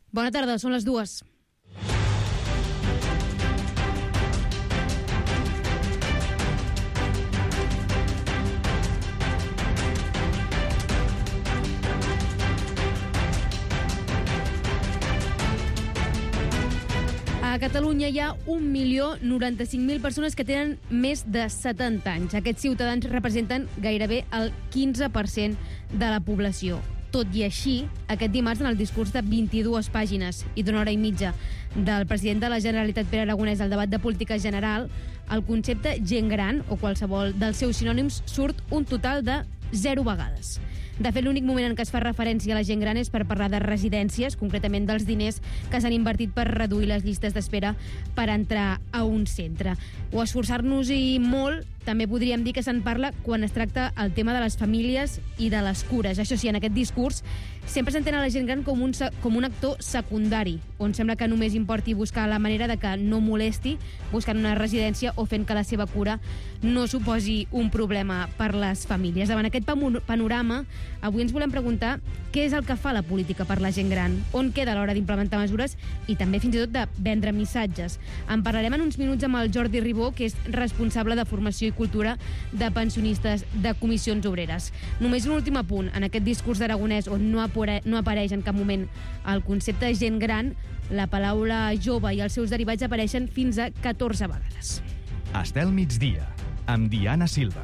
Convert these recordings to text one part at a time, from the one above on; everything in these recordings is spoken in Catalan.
Bona tarda, són les 2. A Catalunya hi ha 1.095.000 persones que tenen més de 70 anys. Aquests ciutadans representen gairebé el 15% de la població. Tot i així, aquest dimarts, en el discurs de 22 pàgines i d'una hora i mitja del president de la Generalitat, Pere Aragonès, al debat de política general, el concepte gent gran, o qualsevol dels seus sinònims, surt un total de 0 vegades. De fet, l'únic moment en què es fa referència a la gent gran és per parlar de residències, concretament dels diners que s'han invertit per reduir les llistes d'espera per entrar a un centre. O esforçar-nos-hi molt, també podríem dir que se'n parla quan es tracta el tema de les famílies i de les cures. Això sí, en aquest discurs sempre s'entén a la gent gran com un actor secundari, on sembla que només importi buscar la manera de que no molesti buscant una residència o fent que la seva cura no suposi un problema per les famílies. Davant aquest panorama, avui ens volem preguntar què és el que fa la política per la gent gran, on queda a l'hora d'implementar mesures i també fins i tot de vendre missatges. En parlarem en uns minuts amb el Jordi Ribó, que és responsable de formació i cultura de pensionistes de Comissions Obreres. Només un últim apunt. En aquest discurs d'Aragonès, on no apareix en cap moment el concepte gent gran, la paraula jove i els seus derivats apareixen fins a 14 vegades. Estel migdia, amb Diana Silva.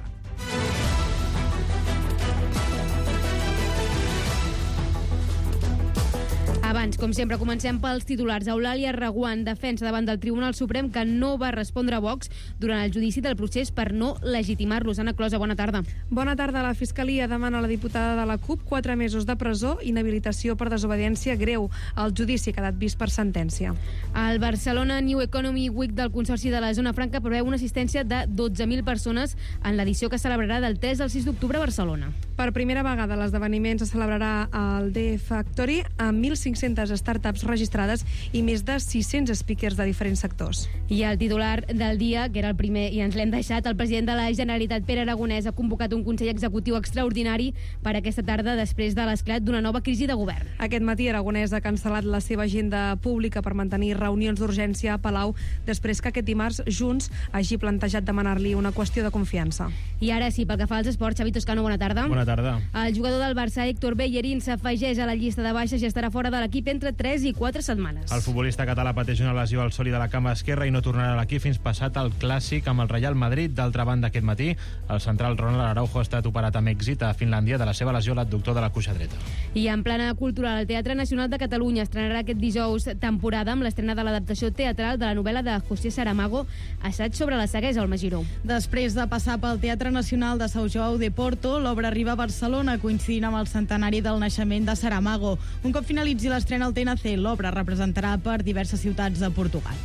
Abans, com sempre, comencem pels titulars. Eulàlia Reguant defensa davant del Tribunal Suprem que no va respondre a Vox durant el judici del procés per no legitimar-los. Anna Closa, bona tarda. Bona tarda. La Fiscalia demana a la diputada de la CUP 4 mesos de presó i inhabilitació per desobediència greu. El judici ha quedat vist per sentència. El Barcelona New Economy Week del Consorci de la Zona Franca preveu una assistència de 12.000 persones en l'edició que celebrarà del 3 al 6 d'octubre a Barcelona. Per primera vegada l'esdeveniment se celebrarà al The Factory amb 1.500 startups registrades i més de 600 speakers de diferents sectors. I el titular del dia, que era el primer i ens l'hem deixat, el president de la Generalitat, Pere Aragonès, ha convocat un Consell Executiu extraordinari per aquesta tarda després de l'esclat d'una nova crisi de govern. Aquest matí Aragonès ha cancel·lat la seva agenda pública per mantenir reunions d'urgència a Palau després que aquest dimarts Junts hagi plantejat demanar-li una qüestió de confiança. I ara sí, pel que fa als esports, Xavi Toscano, bona tarda. Bona tarda. El jugador del Barça, Héctor Bellerín, s'afegeix a la llista de baixes i estarà fora de l'equip entre 3 i 4 setmanes. El futbolista català pateix una lesió al sòlid de la cama esquerra i no tornarà a l'equip fins passat el Clàssic amb el Real Madrid. D'altra banda, aquest matí, el central Ronald Araujo ha estat operat amb èxit a Finlàndia de la seva lesió a l'adductor de la cuixa dreta. I en plana cultural, el Teatre Nacional de Catalunya estrenarà aquest dijous temporada amb l'estrena de l'adaptació teatral de la novel·la de José Saramago, Assaig sobre la ceguesa, al Magiró. Després de passar pel Teatre Nacional de São João de Porto, l'obra arriba a Barcelona, coincidint amb el centenari del naixement de Saramago. Un cop finalitzi l'estrena al TNC, l'obra representarà per diverses ciutats de Portugal.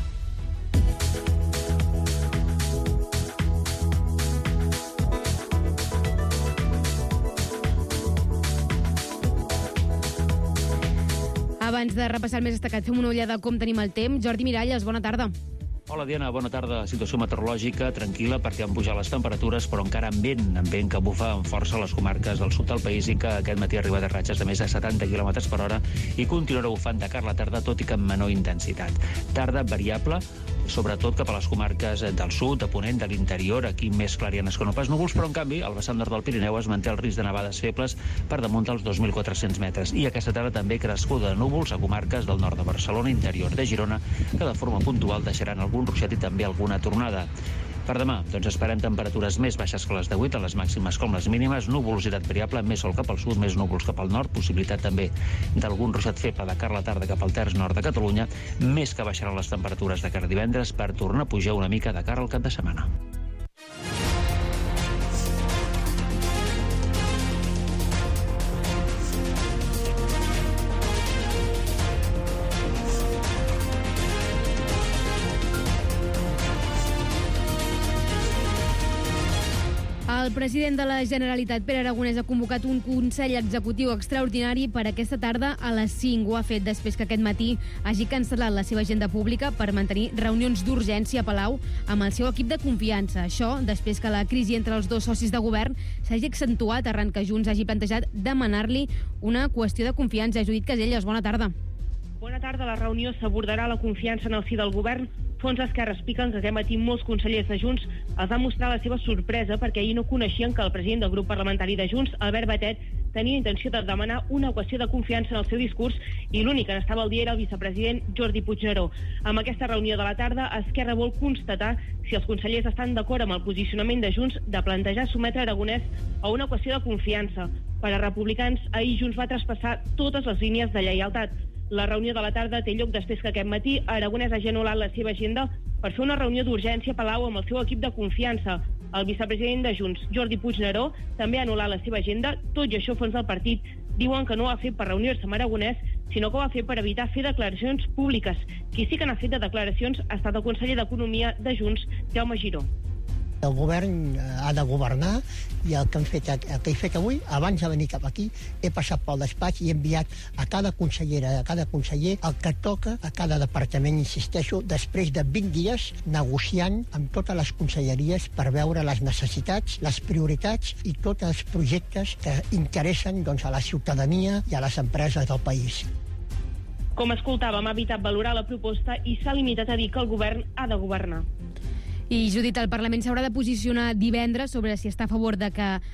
Abans de repassar el més destacat, fem una ullada com tenim el temps. Jordi Miralles, bona tarda. Hola, Diana, bona tarda. Situació meteorològica tranquil·la perquè han pujat les temperatures, però encara amb vent que bufa amb força a les comarques del sud del país i que aquest matí ha arribat a ratxes de més de 70 km per hora i continuarà bufant de cara a la tarda, tot i que amb menor intensitat. Tarda variable, sobretot cap a les comarques del sud, de Ponent, de l'interior, aquí més clarianes que no pas núvols, però en canvi al vessant nord del Pirineu es manté el risc de nevades febles per damunt dels 2.400 metres. I aquesta tarda també crescuda de núvols a comarques del nord de Barcelona, interior de Girona, que de forma puntual deixaran algun ruixat i també alguna tornada. Per demà, doncs esperem temperatures més baixes que les d'avui, tant les màximes com les mínimes, nuvolositat variable, més sol cap al sud, més núvols cap al nord, possibilitat també d'algun ruixat feble de cara a la tarda cap al terç nord de Catalunya, més que baixaran les temperatures de cara a divendres per tornar a pujar una mica de cara al cap de setmana. El president de la Generalitat, Pere Aragonès, ha convocat un Consell Executiu extraordinari per aquesta tarda a les 5. Ho ha fet després que aquest matí hagi cancel·lat la seva agenda pública per mantenir reunions d'urgència a Palau amb el seu equip de confiança. Això després que la crisi entre els dos socis de govern s'hagi accentuat arran que Junts hagi plantejat demanar-li una qüestió de confiança. Judit Caselles, bona tarda. Bona tarda. La reunió s'abordarà la confiança en el si del govern. Fons Esquerra expliquen que aquest matí molts consellers de Junts els van mostrar la seva sorpresa perquè ahir no coneixien que el president del grup parlamentari de Junts, Albert Batet, tenia intenció de demanar una qüestió de confiança en el seu discurs i l'únic que n'estava al dia era el vicepresident Jordi Puigneró. Amb aquesta reunió de la tarda, Esquerra vol constatar si els consellers estan d'acord amb el posicionament de Junts de plantejar sotmetre Aragonès a una qüestió de confiança. Per a republicans, ahir Junts va traspassar totes les línies de lleialtat. La reunió de la tarda té lloc després que aquest matí Aragonès hagi anul·lat la seva agenda per fer una reunió d'urgència a Palau amb el seu equip de confiança. El vicepresident de Junts, Jordi Puigneró, també ha anul·lat la seva agenda. Tot i això, fons del partit diuen que no ho ha fet per reunir-se amb Aragonès, sinó que ho ha fet per evitar fer declaracions públiques. Qui sí que n'ha fet de declaracions ha estat el conseller d'Economia de Junts, Jaume Giró. El govern ha de governar i el que he fet avui, abans de venir cap aquí, he passat pel despatx i he enviat a cada consellera, a cada conseller, el que toca a cada departament, insisteixo, després de 20 dies negociant amb totes les conselleries per veure les necessitats, les prioritats i tots els projectes que interessen a la ciutadania i a les empreses del país. Com escoltàvem, ha evitat valorar la proposta i s'ha limitat a dir que el govern ha de governar. I, Judit, el Parlament s'haurà de posicionar divendres sobre si està a favor de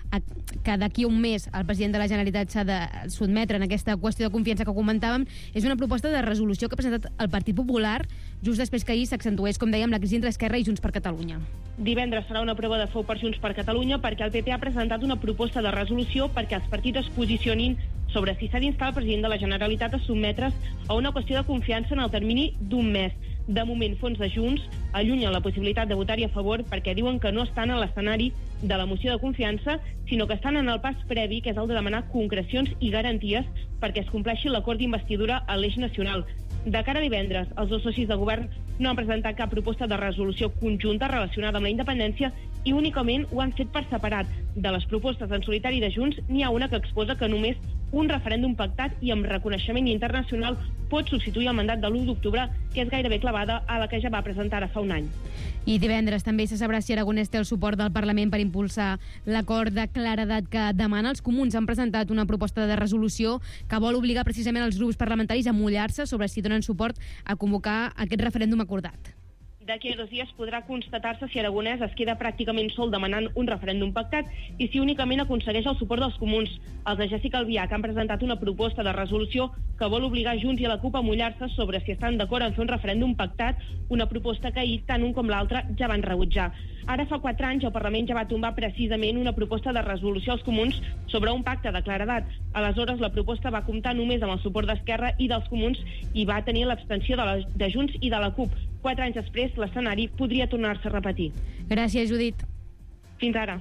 que d'aquí a un mes el president de la Generalitat s'ha de sotmetre en aquesta qüestió de confiança que comentàvem. És una proposta de resolució que ha presentat el Partit Popular just després que ahir s'accentués, com dèiem, la crisi entre Esquerra i Junts per Catalunya. Divendres serà una prova de foc per Junts per Catalunya perquè el PP ha presentat una proposta de resolució perquè els partits es posicionin sobre si s'ha d'instar el president de la Generalitat a sotmetre's a una qüestió de confiança en el termini d'un mes. De moment, Fons de Junts allunyen la possibilitat de votar-hi a favor perquè diuen que no estan en l'escenari de la moció de confiança, sinó que estan en el pas previ, que és el de demanar concrecions i garanties perquè es compleixi l'acord d'investidura a l'eix nacional. De cara a divendres, els dos socis de govern no han presentat cap proposta de resolució conjunta relacionada amb la independència i únicament ho han fet per separat. De les propostes en solitari de Junts, n'hi ha una que exposa que només un referèndum pactat i amb reconeixement internacional pot substituir el mandat de l'1 d'octubre, que és gairebé clavada a la que ja va presentar ara fa un any. I divendres també se sabrà si Aragonès té el suport del Parlament per impulsar l'acord de claredat que demana. Els comuns han presentat una proposta de resolució que vol obligar precisament els grups parlamentaris a mullar-se sobre si donen suport a convocar aquest referèndum acordat. D'aquí a 2 dies podrà constatar-se si Aragonès es queda pràcticament sol demanant un referèndum pactat i si únicament aconsegueix el suport dels comuns. Els de Jessica Albiach han presentat una proposta de resolució que vol obligar Junts i la CUP a mullar-se sobre si estan d'acord en fer un referèndum pactat, una proposta que ahir tant un com l'altre ja van rebutjar. Ara fa 4 anys el Parlament ja va tombar precisament una proposta de resolució als comuns sobre un pacte de claredat. Aleshores la proposta va comptar només amb el suport d'Esquerra i dels comuns i va tenir l'abstenció de Junts i de la CUP. 4 anys després, l'escenari podria tornar-se a repetir. Gràcies, Judit. Fins ara.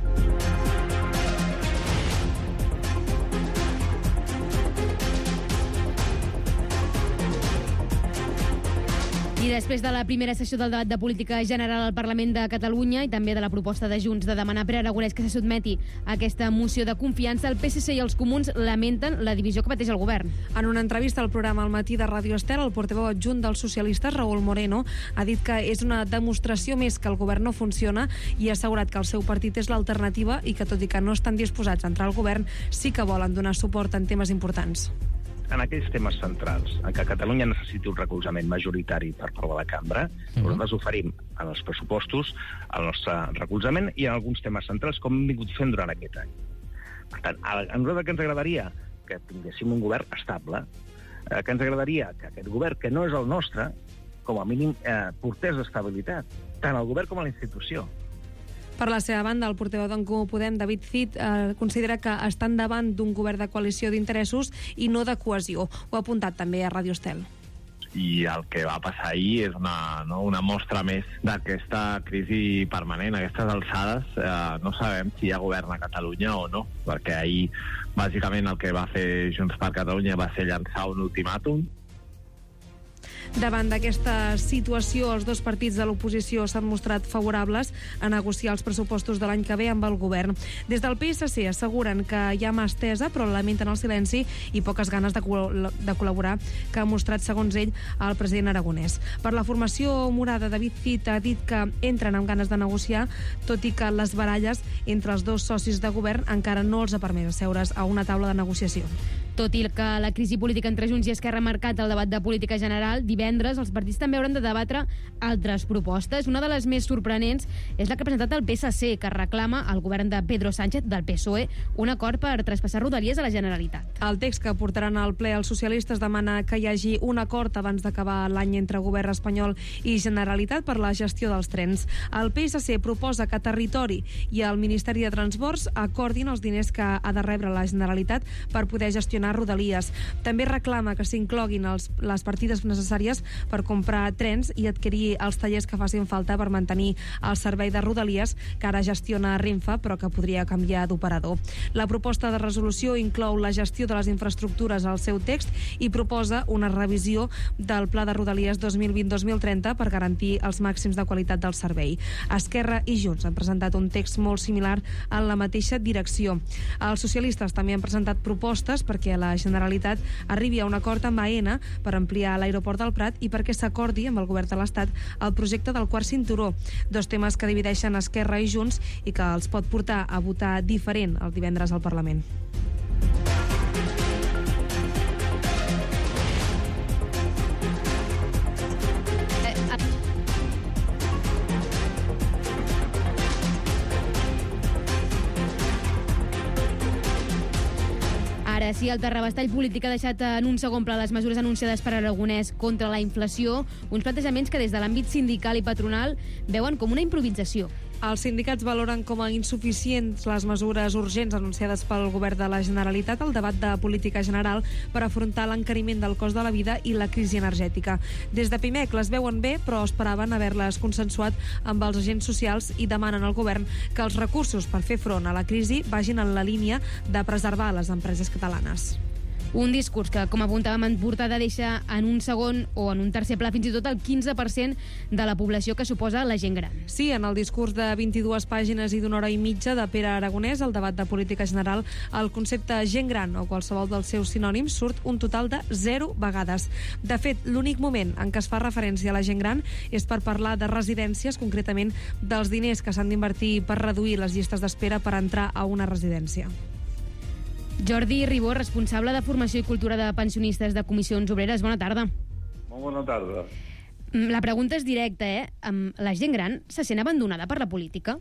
I després de la primera sessió del debat de política general al Parlament de Catalunya i també de la proposta de Junts de demanar per Aragonès que se sotmeti a aquesta moció de confiança, el PSC i els comuns lamenten la divisió que pateix el govern. En una entrevista al programa Al matí de Ràdio Estel, el portaveu adjunt dels socialistes, Raúl Moreno, ha dit que és una demostració més que el govern no funciona i ha assegurat que el seu partit és l'alternativa i que, tot i que no estan disposats a entrar al govern, sí que volen donar suport en temes importants. En aquells temes centrals en què Catalunya necessiti un recolzament majoritari per part de la cambra, nosaltres oferim en els pressupostos el nostre recolzament i en alguns temes centrals com hem vingut fent durant aquest any. Per tant, a nosaltres que ens agradaria que tinguéssim un govern estable, que ens agradaria que aquest govern, que no és el nostre, com a mínim portés estabilitat, tant al govern com a la institució. Per la seva banda, el portaveu d'en Comú Podem, David Cid, considera que estan davant d'un govern de coalició d'interessos i no de cohesió. Ho ha apuntat també a Ràdio Estel. I el que va passar ahir és una mostra més d'aquesta crisi permanent. A aquestes alçades no sabem si hi ha govern a Catalunya o no, perquè ahir bàsicament el que va fer Junts per Catalunya va ser llançar un ultimàtum. Davant d'aquesta situació, els dos partits de l'oposició s'han mostrat favorables a negociar els pressupostos de l'any que ve amb el govern. Des del PSC asseguren que hi ha mà estesa, però lamenten el silenci i poques ganes de col·laborar que ha mostrat, segons ell, el president Aragonès. Per la formació morada, David Cid ha dit que entren amb ganes de negociar, tot i que les baralles entre els dos socis de govern encara no els ha permès asseure's a una taula de negociació. Tot i que la crisi política entre Junts i Esquerra ha marcat el debat de política general, divendres els partits també hauran de debatre altres propostes. Una de les més sorprenents és la que ha presentat el PSC, que reclama al govern de Pedro Sánchez del PSOE un acord per traspassar Rodalies a la Generalitat. El text que portaran al ple els socialistes demana que hi hagi un acord abans d'acabar l'any entre govern espanyol i Generalitat per la gestió dels trens. El PSC proposa que Territori i el Ministeri de Transports acordin els diners que ha de rebre la Generalitat per poder gestionar Rodalies. També reclama que s'incloguin les partides necessàries per comprar trens i adquirir els tallers que facin falta per mantenir el servei de Rodalies que ara gestiona Renfe, però que podria canviar d'operador. La proposta de resolució inclou la gestió de les infraestructures al seu text i proposa una revisió del Pla de Rodalies 2020-2030 per garantir els màxims de qualitat del servei. Esquerra i Junts han presentat un text molt similar en la mateixa direcció. Els socialistes també han presentat propostes perquè la Generalitat arribi a un acord amb AENA per ampliar l'aeroport del Prat i perquè s'acordi amb el govern de l'Estat el projecte del quart cinturó. Dos temes que divideixen Esquerra i Junts i que els pot portar a votar diferent el divendres al Parlament. Ara sí, el terrabastall polític ha deixat en un segon pla les mesures anunciades per Aragonès contra la inflació, uns plantejaments que des de l'àmbit sindical i patronal veuen com una improvisació. Els sindicats valoren com a insuficients les mesures urgents anunciades pel govern de la Generalitat al debat de política general per afrontar l'encariment del cost de la vida i la crisi energètica. Des de Pimec les veuen bé, però esperaven haver-les consensuat amb els agents socials i demanen al govern que els recursos per fer front a la crisi vagin en la línia de preservar les empreses catalanes. Un discurs que, com apuntàvem en portada, deixa en un segon o en un tercer pla fins i tot el 15% de la població que suposa la gent gran. Sí, en el discurs de 22 pàgines i d'una hora i mitja de Pere Aragonès, al debat de política general, el concepte gent gran o qualsevol dels seus sinònims surt un total de 0 vegades. De fet, l'únic moment en què es fa referència a la gent gran és per parlar de residències, concretament dels diners que s'han d'invertir per reduir les llistes d'espera per entrar a una residència. Jordi Ribó, responsable de Formació i Cultura de Pensionistes de Comissions Obreres. Bona tarda. Molt bona tarda. La pregunta és directa, La gent gran se sent abandonada per la política?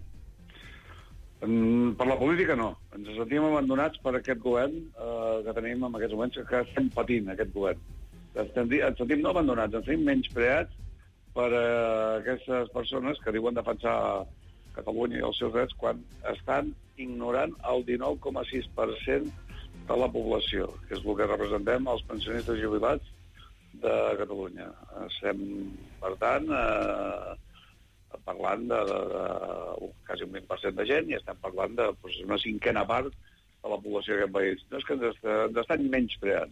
Per la política no. Ens sentim abandonats per aquest govern que tenim en aquests moments, que estem patint, aquest govern. Ens sentim no abandonats, ens sentim menyspreats per aquestes persones que diuen defensar Catalunya i els seus drets quan estan ignorant el 19,6% de la població, que és el que representem els pensionistes jubilats de Catalunya. Estem, per tant, parlant de quasi un 20% de gent i estem parlant de una cinquena part de la població d'aquest país. No és que ens estan menyspreant.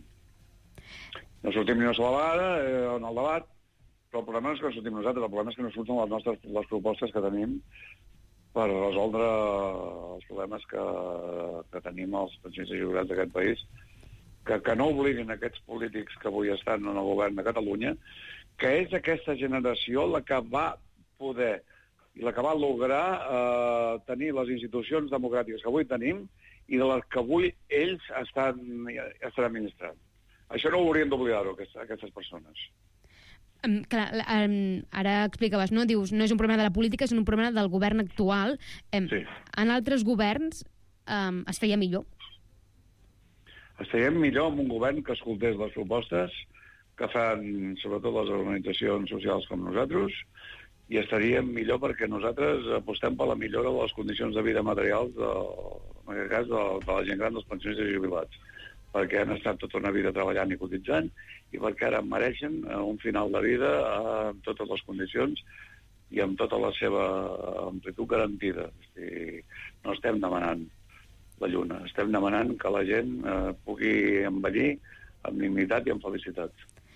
No sortim ni una sola vegada en el debat, però el problema no és que no sortim nosaltres, el problema és que no surten les propostes que tenim per resoldre els problemes que tenim els pensionistes jubilats d'aquest país, que no obliguin aquests polítics que avui estan en el govern de Catalunya, que és aquesta generació la que va poder i la que va lograr tenir les institucions democràtiques que avui tenim i de les que avui ells estan administrant. Això no ho haurien d'oblidar-ho, aquestes persones. Clar, ara explicaves, no? Dius, no és un problema de la política, és un problema del govern actual. Sí. En altres governs es feia millor? Estaríem millor amb un govern que escoltés les propostes que fan sobretot les organitzacions socials com nosaltres, i estaríem millor perquè nosaltres apostem per la millora de les condicions de vida materials, en aquest cas, de la gent gran, dels pensionistes i jubilats, perquè han estat tota una vida treballant i cotitzant i perquè ara mereixen un final de vida amb totes les condicions i amb tota la seva amplitud garantida. I no estem demanant la lluna, estem demanant que la gent pugui envellir amb dignitat i amb felicitat.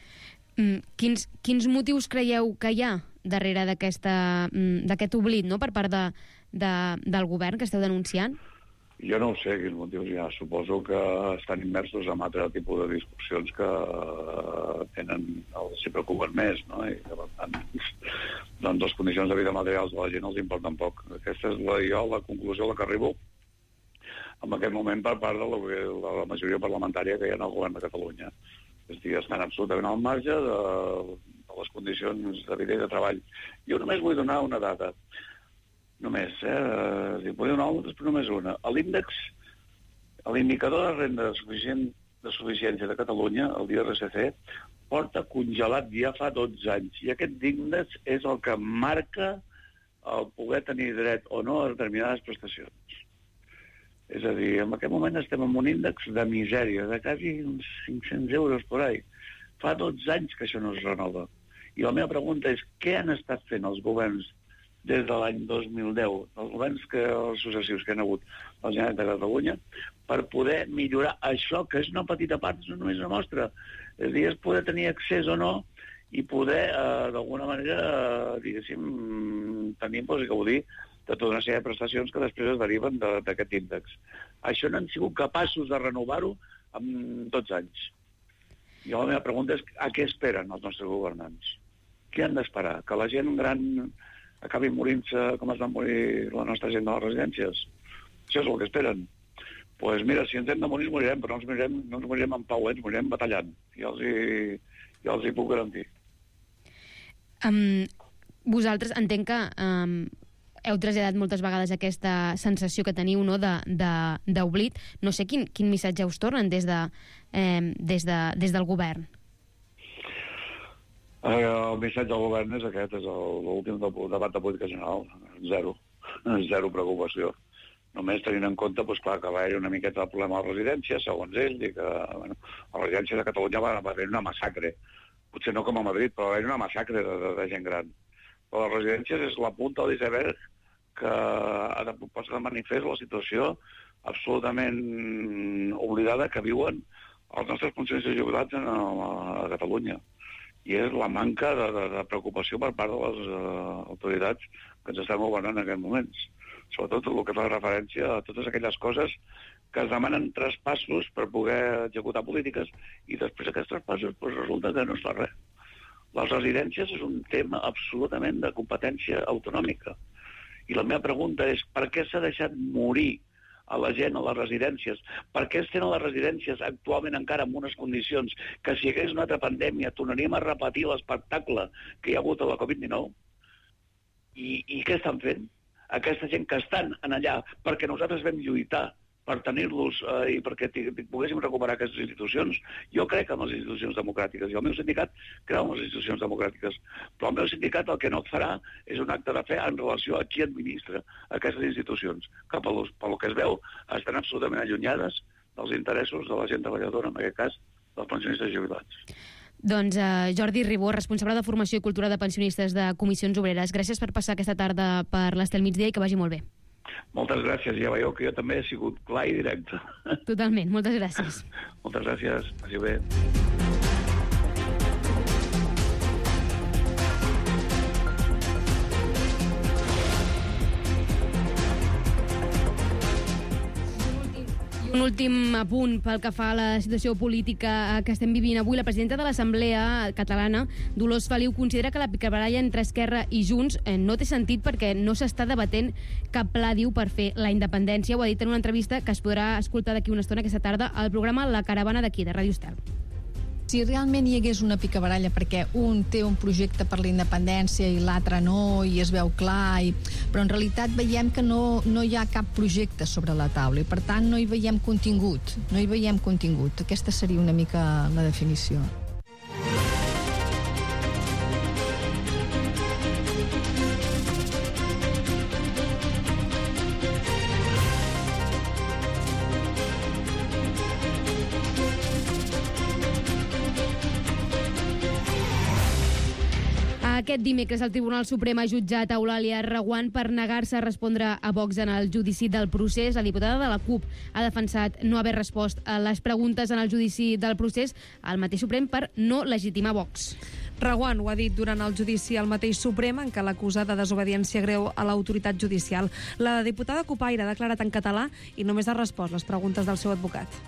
Quins motius creieu que hi ha darrere d'aquest oblit, no?, per part del govern que esteu denunciant? Jo no ho sé quins motius hi ha. Suposo que estan immersos en altre tipus de discussions que s'hi preocupen més, no? I que, per tant, doncs les condicions de vida materials de la gent els importen poc. Aquesta és la conclusió a la que arribo en aquest moment per part de la majoria parlamentària que hi ha en el govern de Catalunya. És a dir, estan absolutament al marge de les condicions de vida i de treball. Jo només vull donar una dada. Només, vull donar moltes, però només una. L'indicador de renda de suficiència de Catalunya, el d'IRSC, porta congelat ja fa 12 anys. I aquest índex és el que marca el poder tenir dret o no a determinades prestacions. És a dir, en aquest moment estem en un índex de misèria, de quasi uns 500 euros per ahí. Fa 12 anys que això no es renova. I la meva pregunta és, què han estat fent els governs des de l'any 2010, els governs successius que han hagut a la Generalitat de Catalunya, per poder millorar això, que és una petita part, no només una mostra. És a dir, és poder tenir accés o no i poder, d'alguna manera, diguéssim, tenir, que vull dir, de tota una sèrie de prestacions que després es deriven d'aquest índex. Això no han sigut capaços de renovar-ho en 12 anys. I la meva pregunta és, a què esperen els nostres governants? Què han d'esperar? Que la gent gran acabi morint-se com es va morir la nostra gent de les residències? Això és el que esperen. Doncs mira, si ens hem de morir, ens morirem, però no ens morirem en pau, ens morirem batallant. Ja els hi puc garantir. Vosaltres entenc que heu traslladat moltes vegades aquesta sensació que teniu, no, d'oblit. No sé quin missatge us tornen des del govern. El missatge del govern és aquest, és l'últim debat de política general. Zero preocupació. Només tenint en compte, clar, que va haver una miqueta de problema a les residències, segons ells, i que a les residències de Catalunya va haver una massacre. Potser no com a Madrid, però va haver una massacre de gent gran. Però les residències és la punta de l'iceberg que ha de posar de manifest la situació absolutament oblidada que viuen els nostres funcionaris jubilats a Catalunya. I és la manca de preocupació per part de les autoritats que ens estan governant en aquests moments. Sobretot el que fa referència a totes aquelles coses que es demanen traspassos per poder executar polítiques i després aquests traspassos resulta que no es fa res. Les residències és un tema absolutament de competència autonòmica. I la meva pregunta és, per què s'ha deixat morir a la gent a les residències? Per què estem a les residències actualment encara en unes condicions que si hi hagués una altra pandèmia tornaríem a repetir l'espectacle que hi ha hagut a la Covid-19? I què estan fent? Aquesta gent que estan allà perquè nosaltres vam lluitar per tenir-los i perquè poguéssim recuperar aquestes institucions. Jo crec en les institucions democràtiques i el meu sindicat creu en les institucions democràtiques. Però el meu sindicat el que no farà és un acte de fe en relació a qui administra aquestes institucions, que pel que es veu estan absolutament allunyades dels interessos de la gent treballadora, en aquest cas dels pensionistes jubilats. Doncs Jordi Ribó, responsable de Formació i Cultura de Pensionistes de Comissions Obreres. Gràcies per passar aquesta tarda per l'Estel Migdia i que vagi molt bé. Moltes gràcies. Ja veieu que jo també he sigut clar i directe. Totalment. Moltes gràcies. Moltes gràcies. Vagi bé. Un últim apunt pel que fa a la situació política que estem vivint avui. La presidenta de l'Assemblea Catalana, Dolors Feliu, considera que la picabaralla entre Esquerra i Junts no té sentit perquè no s'està debatent cap pla, diu, per fer la independència. Ho ha dit en una entrevista que es podrà escoltar d'aquí una estona aquesta tarda al programa La Caravana d'aquí, de Ràdio Estel. Si realment hi hagués una picabaralla perquè un té un projecte per la independència i l'altre no, i es veu clar, però en realitat veiem que no hi ha cap projecte sobre la taula i per tant no hi veiem contingut. Aquesta seria una mica la definició. Aquest dimecres el Tribunal Suprem ha jutjat Eulàlia Reguant per negar-se a respondre a Vox en el judici del procés. La diputada de la CUP ha defensat no haver respost a les preguntes en el judici del procés al mateix Suprem per no legitimar Vox. Reguant ho ha dit durant el judici al mateix Suprem en què l'acusa de desobediència greu a l'autoritat judicial. La diputada cupaire ha declarat en català i només ha respost les preguntes del seu advocat.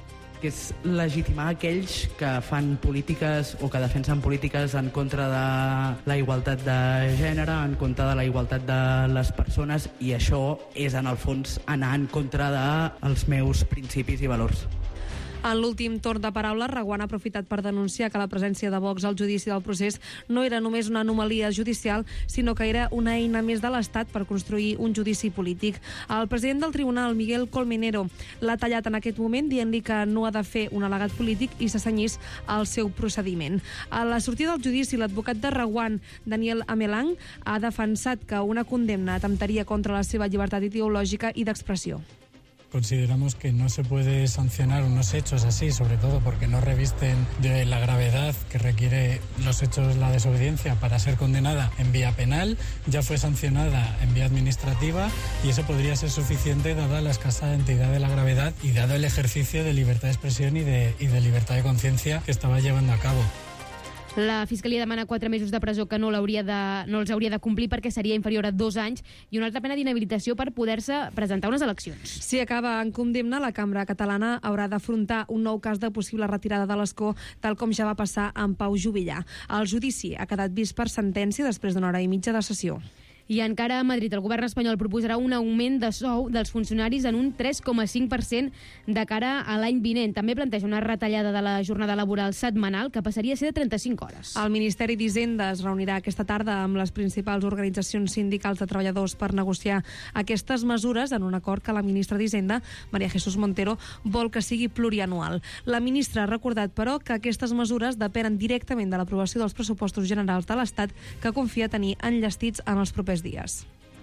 que és legitimar aquells que fan polítiques o que defensen polítiques en contra de la igualtat de gènere, en contra de la igualtat de les persones, i això és, en el fons, anar en contra dels meus principis i valors. En l'últim torn de paraula, Reguant ha aprofitat per denunciar que la presència de Vox al judici del procés no era només una anomalia judicial, sinó que era una eina més de l'Estat per construir un judici polític. El president del tribunal, Miguel Colmenero, l'ha tallat en aquest moment dient-li que no ha de fer un al·legat polític i s'assenyís al seu procediment. A la sortida del judici, l'advocat de Reguant, Daniel Amelang, ha defensat que una condemna atemptaria contra la seva llibertat ideològica i d'expressió. Consideramos que no se puede sancionar unos hechos así, sobre todo porque no revisten de la gravedad que requiere los hechos la desobediencia para ser condenada en vía penal. Ya fue sancionada en vía administrativa y eso podría ser suficiente dada la escasa entidad de la gravedad y dado el ejercicio de libertad de expresión y de libertad de conciencia que estaba llevando a cabo. La Fiscalia demana 4 mesos de presó que no els hauria de complir perquè seria inferior a 2 anys i una altra pena d'inhabilitació per poder-se presentar unes eleccions. Si acaba en condemna, la Cambra Catalana haurà d'afrontar un nou cas de possible retirada de l'escó, tal com ja va passar amb Pau Juvillà. El judici ha quedat vist per sentència després d'una hora i mitja de sessió. I encara a Madrid, el govern espanyol proposarà un augment de sou dels funcionaris en un 3,5% de cara a l'any vinent. També planteja una retallada de la jornada laboral setmanal que passaria a ser de 35 hores. El Ministeri d'Hisenda es reunirà aquesta tarda amb les principals organitzacions sindicals de treballadors per negociar aquestes mesures en un acord que la ministra d'Hisenda, María Jesús Montero, vol que sigui plurianual. La ministra ha recordat, però, que aquestes mesures depenen directament de l'aprovació dels pressupostos generals de l'Estat, que confia tenir enllestits en els propers dies.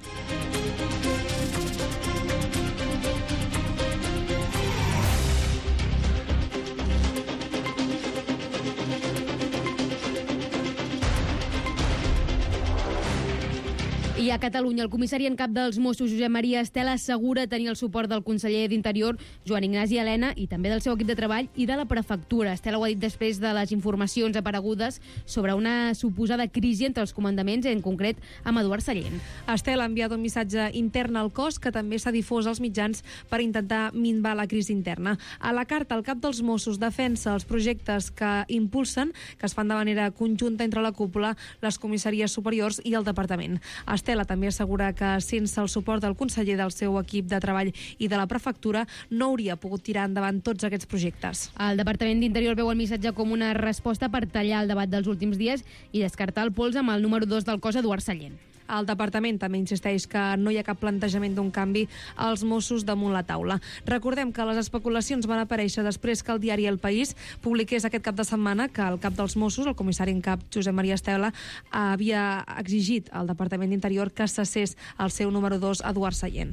I a Catalunya, el comissari en cap dels Mossos, Josep Maria Estela, assegura tenir el suport del conseller d'Interior, Joan Ignasi Elena, i també del seu equip de treball i de la prefectura. Estela ho ha dit després de les informacions aparegudes sobre una suposada crisi entre els comandaments, en concret amb Eduard Sallent. Estela ha enviat un missatge intern al cos que també s'ha difós als mitjans per intentar minvar la crisi interna. A la carta, el cap dels Mossos defensa els projectes que impulsen, que es fan de manera conjunta entre la cúpula, les comissaries superiors i el departament. Estela també assegura que sense el suport del conseller, del seu equip de treball i de la prefectura no hauria pogut tirar endavant tots aquests projectes. El Departament d'Interior veu el missatge com una resposta per tallar el debat dels últims dies i descartar el pols amb el número 2 del cos, Eduard Sallent. El departament també insisteix que no hi ha cap plantejament d'un canvi als Mossos damunt la taula. Recordem que les especulacions van aparèixer després que el diari El País publiqués aquest cap de setmana que el cap dels Mossos, el comissari en cap Josep Maria Estela, havia exigit al Departament d'Interior que cessés el seu número 2, Eduard Sallent.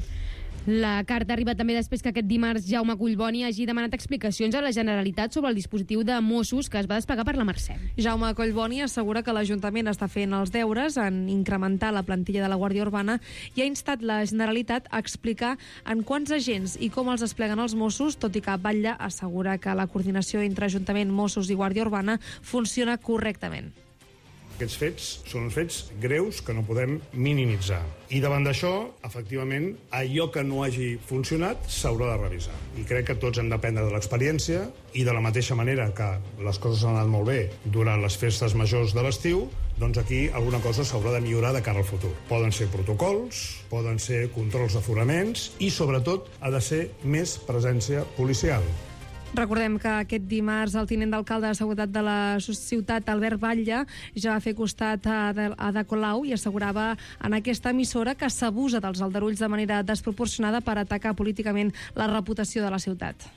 La carta arriba també després que aquest dimarts Jaume Collboni hagi demanat explicacions a la Generalitat sobre el dispositiu de Mossos que es va desplegar per la Mercè. Jaume Collboni assegura que l'Ajuntament està fent els deures en incrementar la plantilla de la Guàrdia Urbana i ha instat la Generalitat a explicar en quants agents i com els despleguen els Mossos, tot i que Batlle assegura que la coordinació entre Ajuntament, Mossos i Guàrdia Urbana funciona correctament. Aquests fets són uns fets greus que no podem minimitzar. I davant d'això, efectivament, allò que no hagi funcionat s'haurà de revisar. I crec que tots hem d'aprendre de l'experiència i de la mateixa manera que les coses han anat molt bé durant les festes majors de l'estiu, doncs aquí alguna cosa s'haurà de millorar de cara al futur. Poden ser protocols, poden ser controls d'aforaments i, sobretot, ha de ser més presència policial. Recordem que aquest dimarts el tinent d'alcalde de Seguretat de la ciutat, Albert Batlle, ja va fer costat a Ada Colau i assegurava en aquesta emissora que s'abusa dels aldarulls de manera desproporcionada per atacar políticament la reputació de la ciutat.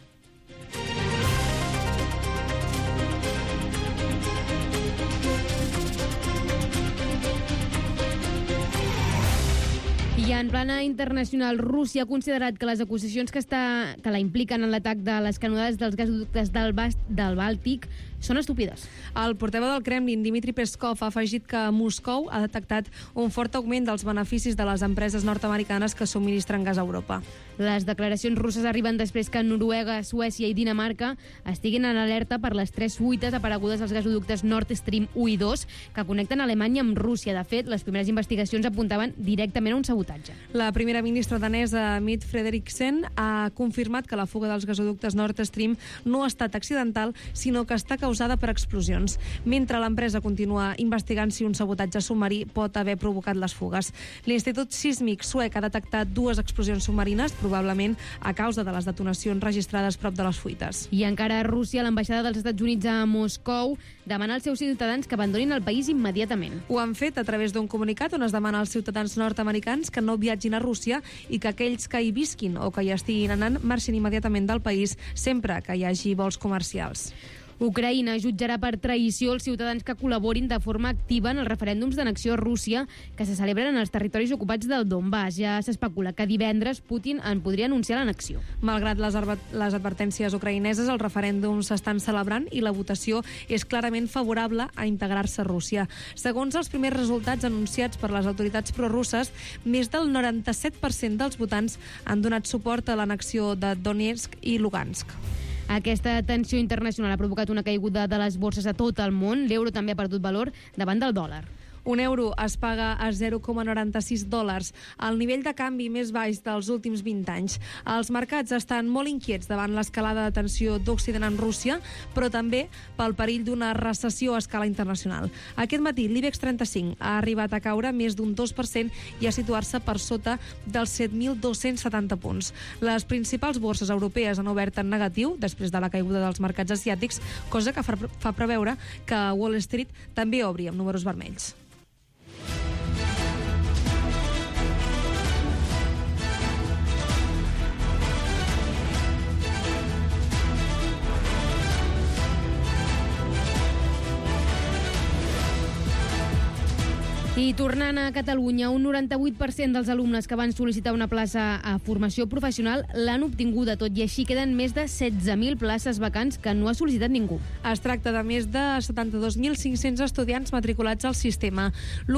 I en plana internacional, Rússia ha considerat que les acusacions que la impliquen en l'atac de les canonades dels gasoductes del Bàltic són estúpides. El portaveu del Kremlin, Dmitry Peskov, ha afegit que Moscou ha detectat un fort augment dels beneficis de les empreses nord-americanes que subministren gas a Europa. Les declaracions russes arriben després que Noruega, Suècia i Dinamarca estiguin en alerta per les 3 fuites aparegudes als gasoductes Nord Stream 1 i 2 que connecten Alemanya amb Rússia. De fet, les primeres investigacions apuntaven directament a un sabotatge. La primera ministra danesa, Mette Frederiksen, ha confirmat que la fuga dels gasoductes Nord Stream no ha estat accidental, sinó que està causada per explosions, mentre l'empresa continua investigant si un sabotatge submarí pot haver provocat les fugues. L'Institut Sísmic suec ha detectat 2 explosions submarines, probablement a causa de les detonacions registrades prop de les fuites. I encara a Rússia, l'ambaixada dels Estats Units a Moscou demana als seus ciutadans que abandonin el país immediatament. Ho han fet a través d'un comunicat on es demana als ciutadans nord-americans que no viatgin a Rússia i que aquells que hi visquin o que hi estiguin anant marxin immediatament del país sempre que hi hagi vols comercials. Ucraïna jutjarà per traïció els ciutadans que col·laborin de forma activa en els referèndums d'annexió a Rússia que se celebren en els territoris ocupats del Donbass. Ja s'especula que divendres Putin en podria anunciar l'annexió. Malgrat les advertències ucraïneses, els referèndums s'estan celebrant i la votació és clarament favorable a integrar-se a Rússia. Segons els primers resultats anunciats per les autoritats prorusses, més del 97% dels votants han donat suport a l'annexió de Donetsk i Lugansk. Aquesta tensió internacional ha provocat una caiguda de les borses a tot el món. L'euro també ha perdut valor davant del dòlar. Un euro es paga a 0,96 dòlars, el nivell de canvi més baix dels últims 20 anys. Els mercats estan molt inquiets davant l'escalada de tensió d'Occident en Rússia, però també pel perill d'una recessió a escala internacional. Aquest matí l'IBEX 35 ha arribat a caure més d'un 2% i a situar-se per sota dels 7.270 punts. Les principals borses europees han obert en negatiu després de la caiguda dels mercats asiàtics, cosa que fa preveure que Wall Street també obri amb números vermells. I tornant a Catalunya, un 98% dels alumnes que van sol·licitar una plaça a formació professional l'han obtinguda, tot i així queden més de 16.000 places vacants que no ha sol·licitat ningú. Es tracta de més de 72.500 estudiants matriculats al sistema.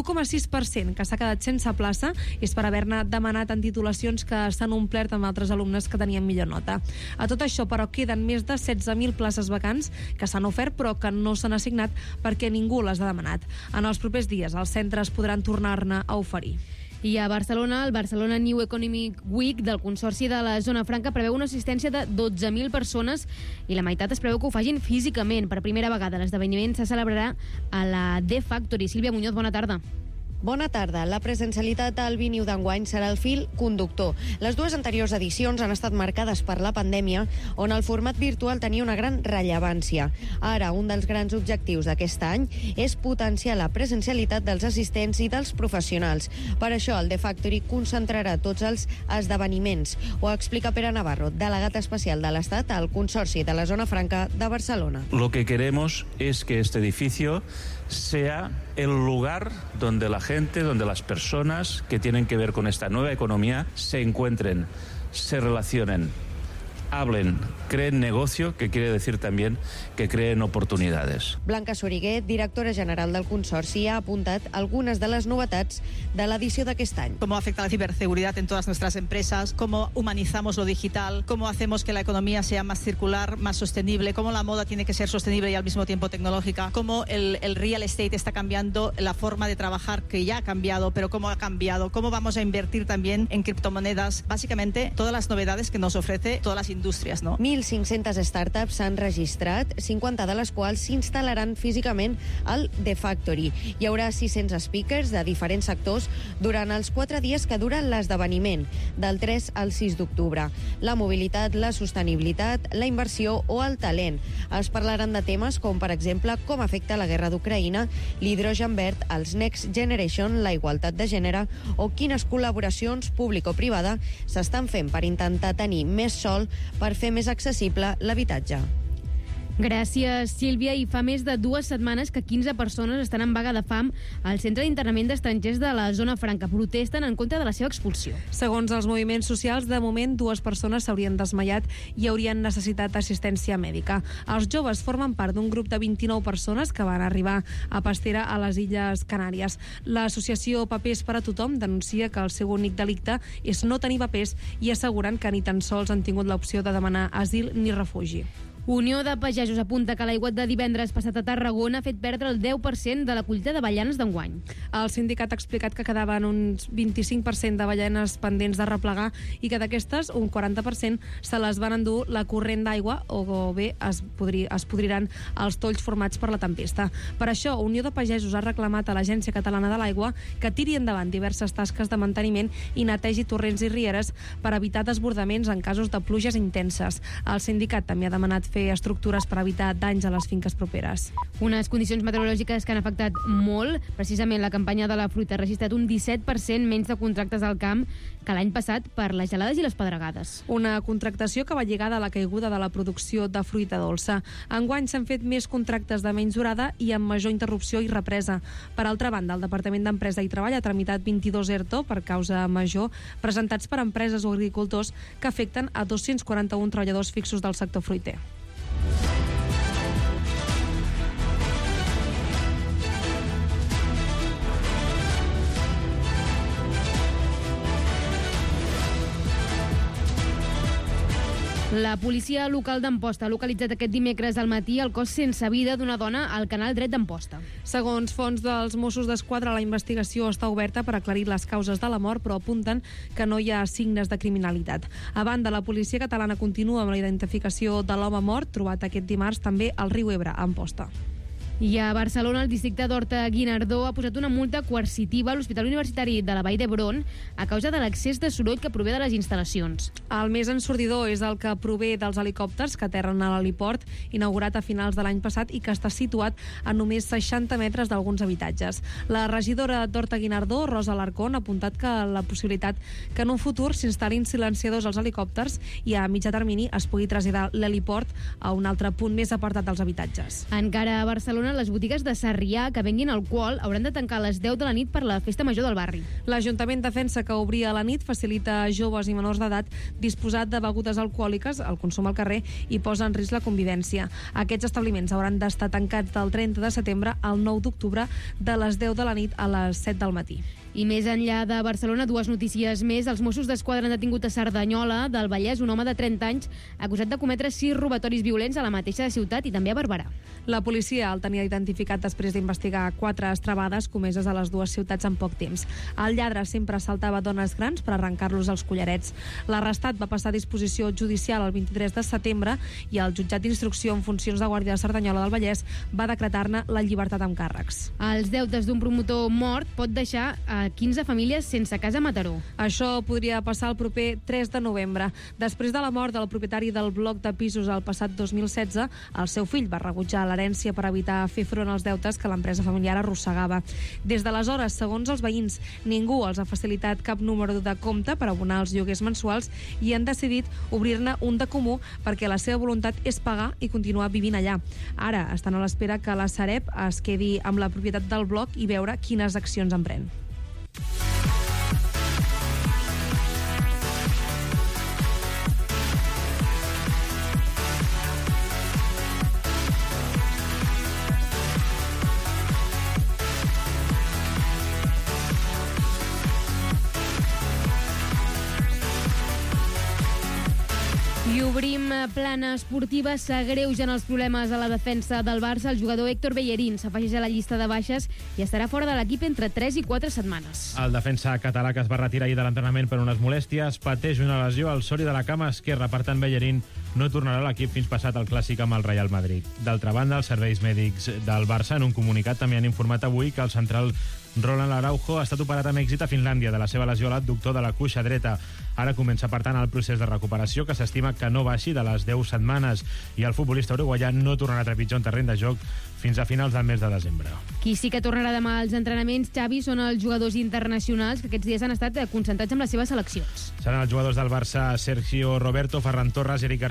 L'1,6% que s'ha quedat sense plaça és per haver-ne demanat en titulacions que s'han omplert amb altres alumnes que tenien millor nota. A tot això, però, queden més de 16.000 places vacants que s'han ofert però que no s'han assignat perquè ningú les ha demanat. En els propers dies, els centres podran tornar-ne a oferir. I a Barcelona, el Barcelona New Economic Week del Consorci de la Zona Franca preveu una assistència de 12.000 persones i la meitat es preveu que ho facin físicament. Per primera vegada l'esdeveniment se celebrarà a la The Factory. Sílvia Muñoz, bona tarda. Bona tarda. La presencialitat al Viniu d'enguany serà el fil conductor. Les dues anteriors edicions han estat marcades per la pandèmia, on el format virtual tenia una gran rellevància. Ara, un dels grans objectius d'aquest any és potenciar la presencialitat dels assistents i dels professionals. Per això, el The Factory concentrarà tots els esdeveniments. Ho explica Pere Navarro, delegat especial de l'Estat al Consorci de la Zona Franca de Barcelona. Lo que queremos es que este edificio sea el lugar donde la gente, donde las personas que tienen que ver con esta nueva economía se encuentren, se relacionen, hablen, creen negocio, que quiere decir también que creen oportunidades. Blanca Soriguet, directora general del Consorci, ha apuntat algunes de les novetats de l'edició d'aquest any. Cómo afecta la ciberseguridad en todas nuestras empresas, cómo humanizamos lo digital, cómo hacemos que la economía sea más circular, más sostenible, cómo la moda tiene que ser sostenible y al mismo tiempo tecnológica, cómo el real estate está cambiando la forma de trabajar, que ya ha cambiado, pero cómo ha cambiado, cómo vamos a invertir también en criptomonedas, básicamente todas las novedades que nos ofrece todas las indústries, no? 1.500 startups s'han registrat, 50 de les quals s'instal·laran físicament al The Factory. Hi haurà 600 speakers de diferents sectors durant els 4 dies que dura l'esdeveniment, del 3 al 6 d'octubre. La mobilitat, la sostenibilitat, la inversió o el talent. Es parlaran de temes com, per exemple, com afecta la guerra d'Ucraïna, l'hidrogen verd, els Next Generation, la igualtat de gènere o quines col·laboracions públic o privada s'estan fent per intentar tenir més sòl per fer més accessible l'habitatge. Gràcies, Sílvia. I fa més de 2 setmanes que 15 persones estan en vaga de fam al centre d'internament d'estrangers de la Zona Franca. Protesten en contra de la seva expulsió. Segons els moviments socials, de moment 2 persones s'haurien desmaiat i haurien necessitat assistència mèdica. Els joves formen part d'un grup de 29 persones que van arribar a Pastera a les Illes Canàries. L'associació Papers per a Tothom denuncia que el seu únic delicte és no tenir papers i asseguren que ni tan sols han tingut l'opció de demanar asil ni refugi. Unió de Pagesos apunta que l'aiguat de divendres passat a Tarragona ha fet perdre el 10% de la collita d'avellanes d'enguany. El sindicat ha explicat que quedaven uns 25% d'avellanes pendents de replegar i que d'aquestes un 40% se les van endur la corrent d'aigua o bé es podriran els tolls formats per la tempesta. Per això, Unió de Pagesos ha reclamat a l'Agència Catalana de l'Aigua que tiri endavant diverses tasques de manteniment i netegi torrents i rieres per evitar desbordaments en casos de pluges intenses. El sindicat també ha demanat fer estructures per evitar danys a les finques properes. Unes condicions meteorològiques que han afectat molt. Precisament la campanya de la fruita ha registrat un 17% menys de contractes al camp que l'any passat per les gelades i les pedregades. Una contractació que va lligada a la caiguda de la producció de fruita dolça. Enguany s'han fet més contractes de menys durada i amb major interrupció i represa. Per altra banda, el Departament d'Empresa i Treball ha tramitat 22 ERTO per causa major presentats per empreses o agricultors que afecten a 241 treballadors fixos del sector fruiter. La policia local d'Amposta ha localitzat aquest dimecres al matí el cos sense vida d'una dona al canal dret d'Amposta. Segons fonts dels Mossos d'Esquadra, la investigació està oberta per aclarir les causes de la mort, però apunten que no hi ha signes de criminalitat. A banda, la policia catalana continua amb la identificació de l'home mort, trobat aquest dimarts també al riu Ebre, a Amposta. I a Barcelona, el districte d'Horta-Guinardó ha posat una multa coercitiva a l'Hospital Universitari de la Vall d'Hebron a causa de l'excés de soroll que prové de les instal·lacions. El més ensordidor és el que prové dels helicòpters que aterren a l'heliport, inaugurat a finals de l'any passat i que està situat a només 60 metres d'alguns habitatges. La regidora d'Horta-Guinardó, Rosa Alarcón, ha apuntat que la possibilitat que en un futur s'instal·lin silenciadors als helicòpters i a mitjà termini es pugui traslladar l'heliport a un altre punt més apartat dels habitatges. Encara a Barcelona, les botigues de Sarrià que venguin alcohol hauran de tancar a les 10 de la nit per la festa major del barri. L'Ajuntament defensa que obrir a la nit facilita a joves i menors d'edat disposar de begudes alcohòliques, el consum al carrer, i posa en risc la convivència. Aquests establiments hauran d'estar tancats del 30 de setembre al 9 d'octubre de les 10 de la nit a les 7 del matí. I més enllà de Barcelona, 2 notícies més. Els Mossos d'Esquadra han detingut a Cerdanyola del Vallès un home de 30 anys acusat de cometre 6 robatoris violents a la mateixa ciutat i també a Barberà. La policia el tenia identificat després d'investigar 4 estrabades comeses a les 2 ciutats en poc temps. El lladre sempre assaltava dones grans per arrencar-los els collarets. L'arrestat va passar a disposició judicial el 23 de setembre i el jutjat d'instrucció en funcions de guàrdia de Cerdanyola del Vallès va decretar-ne la llibertat amb càrrecs. Els deutes d'un promotor mort pot deixar a 15 famílies sense casa a Mataró. Això podria passar el proper 3 de novembre. Després de la mort del propietari del bloc de pisos el passat 2016, el seu fill va rebutjar l'herència per evitar fer front als deutes que l'empresa familiar arrossegava. Des d'aleshores, segons els veïns, ningú els ha facilitat cap número de compte per abonar els lloguers mensuals i han decidit obrir-ne un de comú perquè la seva voluntat és pagar i continuar vivint allà. Ara estan a l'espera que la Sareb es quedi amb la propietat del bloc i veure quines accions emprèn. I obrim plana esportiva. S'agreugen els problemes a la defensa del Barça. El jugador Héctor Bellerín s'afegeix a la llista de baixes i estarà fora de l'equip entre 3 i 4 setmanes. El defensa català, que es va retirar ahir de l'entrenament per unes molèsties, pateix una lesió al sori de la cama esquerra. Per tant, Bellerín no tornarà a l'equip fins passat el clàssic amb el Real Madrid. D'altra banda, els serveis mèdics del Barça en un comunicat també han informat avui que el central Roland Araujo ha estat operat amb èxit a Finlàndia de la seva lesió a l'adductor de la cuixa dreta. Ara comença, per tant, el procés de recuperació, que s'estima que no baixi de les 10 setmanes, i el futbolista uruguaià no tornarà a trepitjar un terreny de joc fins a finals del mes de desembre. Qui sí que tornarà demà als entrenaments, Xavi, són els jugadors internacionals que aquests dies han estat concentrats amb les seves seleccions. Seran els jugadors del Barça Sergio Roberto, Ferran Torres, Eric García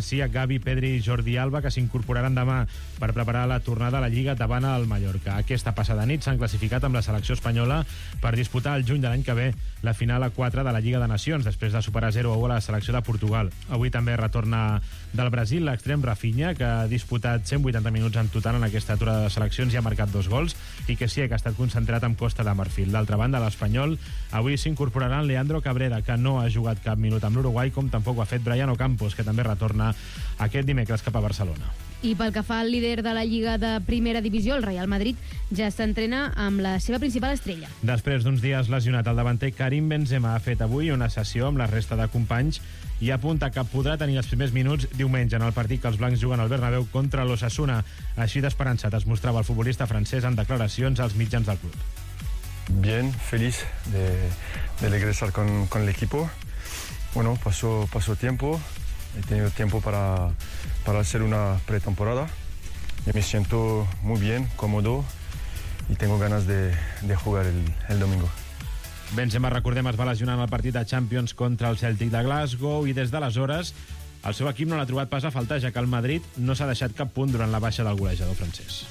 Garcia, Gavi, Pedri i Jordi Alba, que s'incorporaran demà per preparar la tornada a la Lliga davant el Mallorca. Aquesta passada nit s'han classificat amb la selecció espanyola per disputar el juny de l'any que ve la final a 4 de la Lliga de Nacions, després de superar 0-1 a la selecció de Portugal. Avui també retorna del Brasil l'extrem Rafinha, que ha disputat 180 minuts en total en aquesta aturada de seleccions i ha marcat 2 gols, i que sí que ha estat concentrat amb Costa de Marfil. D'altra banda, l'Espanyol avui s'incorporaran Leandro Cabrera, que no ha jugat cap minut amb l'Uruguai, com tampoc ho ha fet Brian Ocampos, que també retorna aquest dimecres cap a Barcelona. I pel que fa al líder de la Lliga de Primera Divisió, el Real Madrid, ja s'entrena amb la seva principal estrella. Després d'uns dies lesionat, el davanter Karim Benzema ha fet avui una sessió amb la resta de companys i apunta que podrà tenir els primers minuts diumenge en el partit que els blancs juguen al Bernabéu contra l'Osasuna. Així d'esperançat es mostrava el futbolista francès en declaracions als mitjans del club. Bien, feliz de regresar con el equipo. Bueno, pasó tiempo. He tenido tiempo para hacer una pretemporada y me siento muy bien, cómodo y tengo ganas de jugar el domingo. Benzema, recordem, es va lesionar en el partit de Champions contra el Celtic de Glasgow i des d'aleshores el seu equip no l'ha trobat pas a faltar, ja que el Madrid no s'ha deixat cap punt durant la baixa del golejador francès.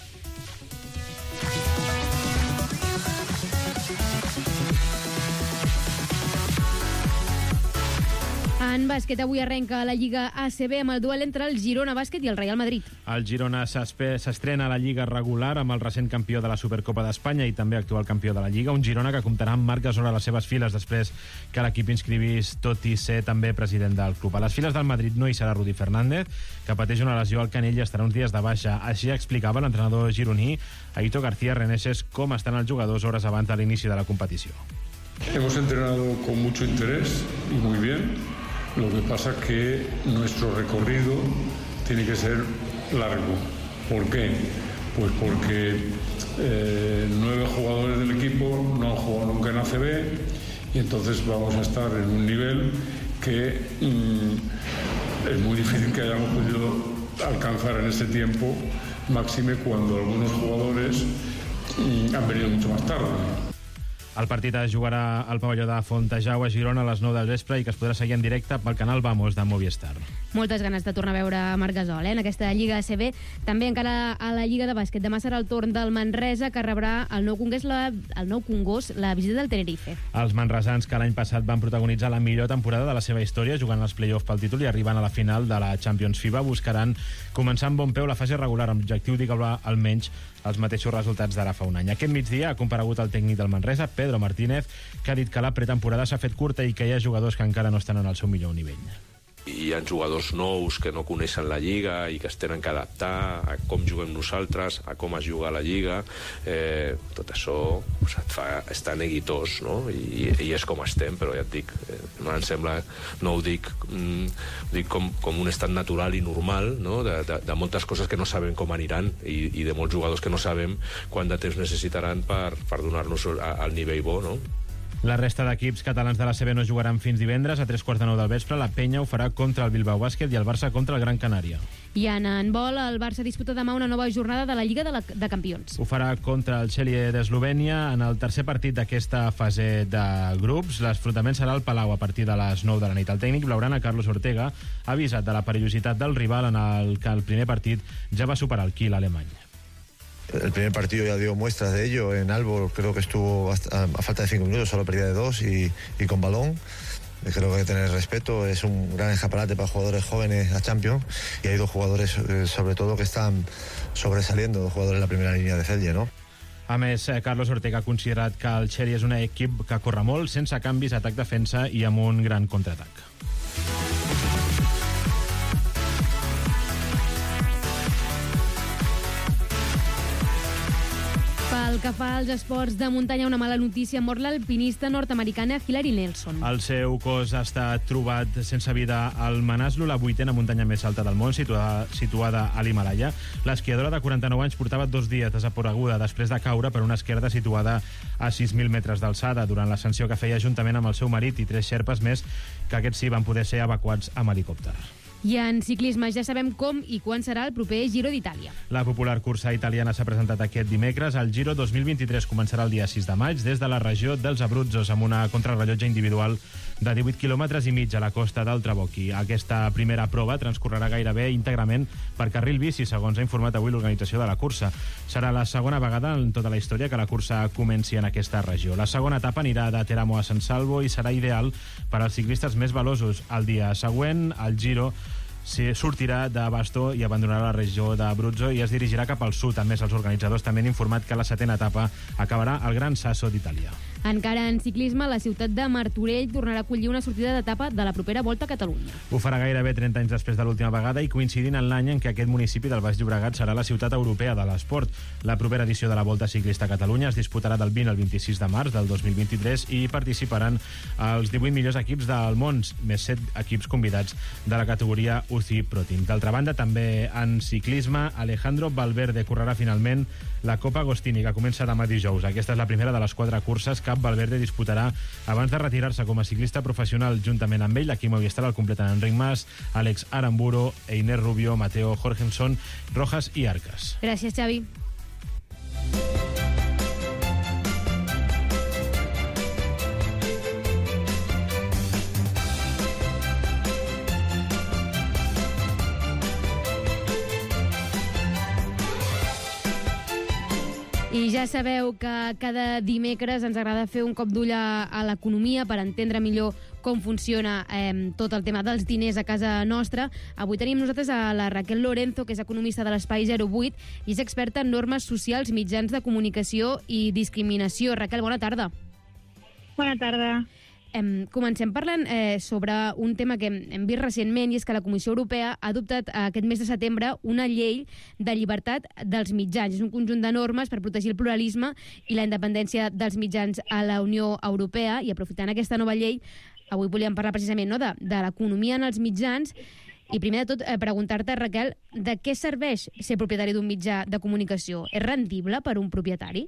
En bàsquet, avui arrenca la Lliga ACB amb el duel entre el Girona Bàsquet i el Real Madrid. El Girona s'estrena a la Lliga regular amb el recent campió de la Supercopa d'Espanya i també actual campió de la Lliga, un Girona que comptarà amb Marc Gasol a les seves files després que l'equip inscrivís, tot i ser també president del club. A les files del Madrid no hi serà Rudi Fernández, que pateix una lesió al canell i estarà uns dies de baixa. Així explicava l'entrenador gironí, Aitor García Reneses, com estan els jugadors hores abans de l'inici de la competició. Hemos entrenado con mucho interés y muy bien. Lo que pasa es que nuestro recorrido tiene que ser largo. ¿Por qué? Pues porque 9 jugadores del equipo no han jugado nunca en ACB y entonces vamos a estar en un nivel que es muy difícil que hayamos podido alcanzar en este tiempo, máxime cuando algunos jugadores han venido mucho más tarde. El partit es jugarà al pavelló de Fontejau a Girona a les 9 del vespre i que es podrà seguir en directe pel canal Vamos de Movistar. Moltes ganes de tornar a veure Marc Gasol en aquesta Lliga ACB. També encara a la Lliga de Bàsquet. Demà serà el torn del Manresa, que rebrà el nou Congost la visita del Tenerife. Els manresans, que l'any passat van protagonitzar la millor temporada de la seva història jugant als play-off pel títol i arribant a la final de la Champions FIBA, buscaran començar amb bon peu la fase regular amb l'objectiu d'igualar almenys els mateixos resultats d'ara fa un any. Aquest migdia ha comparegut el tècnic del Manresa, Pedro Martínez, que ha dit que la pretemporada s'ha fet curta i que hi ha jugadors que encara no estan en el seu millor nivell. Hi ha jugadors nous que no coneixen la Lliga i que es tenen que adaptar a com juguem nosaltres, a com es juga a la Lliga. Tot això et fa estar neguitós, no? I és com estem, però ja et dic, em sembla, no ho dic com un estat natural i normal, no? De moltes coses que no sabem com aniran i de molts jugadors que no sabem quant de temps necessitaran per donar-nos el nivell bo, no? La resta d'equips catalans de la CB no jugaran fins divendres a 3:45 del vespre. La Penya ho farà contra el Bilbao Bàsquet i el Barça contra el Gran Canària. I en handbol, el Barça disputa demà una nova jornada de la Lliga de Campions. Ho farà contra el Celje d'Eslovènia en el tercer partit d'aquesta fase de grups. L'enfrontament serà al Palau a partir de les 9 de la nit. El tècnic blaugrana Carlos Ortega ha avisat de la perillositat del rival en el que el primer partit ja va superar el Kiel alemany. El primer partido ya dio muestras de ello. En Aalborg creo que estuvo a falta de 5 minutos, solo perdía de 2 y con balón. Creo que hay que tener respeto. Es un gran escaparate para jugadores jóvenes a Champions y hay 2 jugadores, sobre todo, que están sobresaliendo, 2 jugadores en la primera línea de Celje, ¿no? A més, Carlos Ortega ha considerat que el Celje és un equip que corre molt, sense canvis, atac-defensa i amb un gran contraatac. Pel que fa als esports de muntanya, una mala notícia: mor l'alpinista nord-americana Hilary Nelson. El seu cos ha estat trobat sense vida al Manaslu, la 8a muntanya més alta del món, situada a l'Himalaya. L'esquiadora de 49 anys portava 2 dies desapareguda després de caure per una esquerda situada a 6.000 metres d'alçada durant l'ascensió que feia juntament amb el seu marit i 3 xerpes més, que aquests sí van poder ser evacuats amb helicòpter. I en ciclisme ja sabem com i quan serà el proper Giro d'Itàlia. La popular cursa italiana s'ha presentat aquest dimecres. El Giro 2023 començarà el dia 6 de maig des de la regió dels Abruzzos amb una contrarrellotge individual de 18 quilòmetres i mig a la costa del Trabucchi. Aquesta primera prova transcorrerà gairebé íntegrament per carril bici, segons ha informat avui l'organització de la cursa. Serà la segona vegada en tota la història que la cursa comenci en aquesta regió. La segona etapa anirà de Teramo a San Salvo i serà ideal per als ciclistes més veloços. El dia següent, el Giro sortirà de Basto i abandonarà la regió d'Abruzzo i es dirigirà cap al sud. A més, els organitzadors també han informat que la setena etapa acabarà al Gran Sasso d'Itàlia. Encara en ciclisme, la ciutat de Martorell tornarà a acollir una sortida d'etapa de la propera Volta a Catalunya. Ho farà gairebé 30 anys després de l'última vegada i coincidint en l'any en què aquest municipi del Baix Llobregat serà la ciutat europea de l'esport. La propera edició de la Volta Ciclista a Catalunya es disputarà del 20 al 26 de març del 2023 i participaran els 18 millors equips del món, més 7 equips convidats de la categoria UCI Pro Team. D'altra banda, també en ciclisme, Alejandro Valverde correrà finalment la Copa Agostini, que comença demà dijous. Aquesta és la primera de les 4 curses que Valverde disputarà abans de retirar-se com a ciclista professional. Juntament amb ell, l'equip Movistar el completen Enric Mas, Àlex Aramburu, Einer Rubio, Mateo Jorgensen, Rojas i Arcas. Gràcies, Xavi. I ja sabeu que cada dimecres ens agrada fer un cop d'ull a l'economia per entendre millor com funciona tot el tema dels diners a casa nostra. Avui tenim nosaltres a la Raquel Lorenzo, que és economista de l'Espai 08 i és experta en normes socials, mitjans de comunicació i discriminació. Raquel, bona tarda. Bona tarda. Comencem parlant sobre un tema que hem vist recentment, i és que la Comissió Europea ha adoptat aquest mes de setembre una llei de llibertat dels mitjans. És un conjunt de normes per protegir el pluralisme i la independència dels mitjans a la Unió Europea, i aprofitant aquesta nova llei, avui volíem parlar precisament de l'economia en els mitjans. I primer de tot, preguntar-te, Raquel, de què serveix ser propietari d'un mitjà de comunicació? És rendible per un propietari?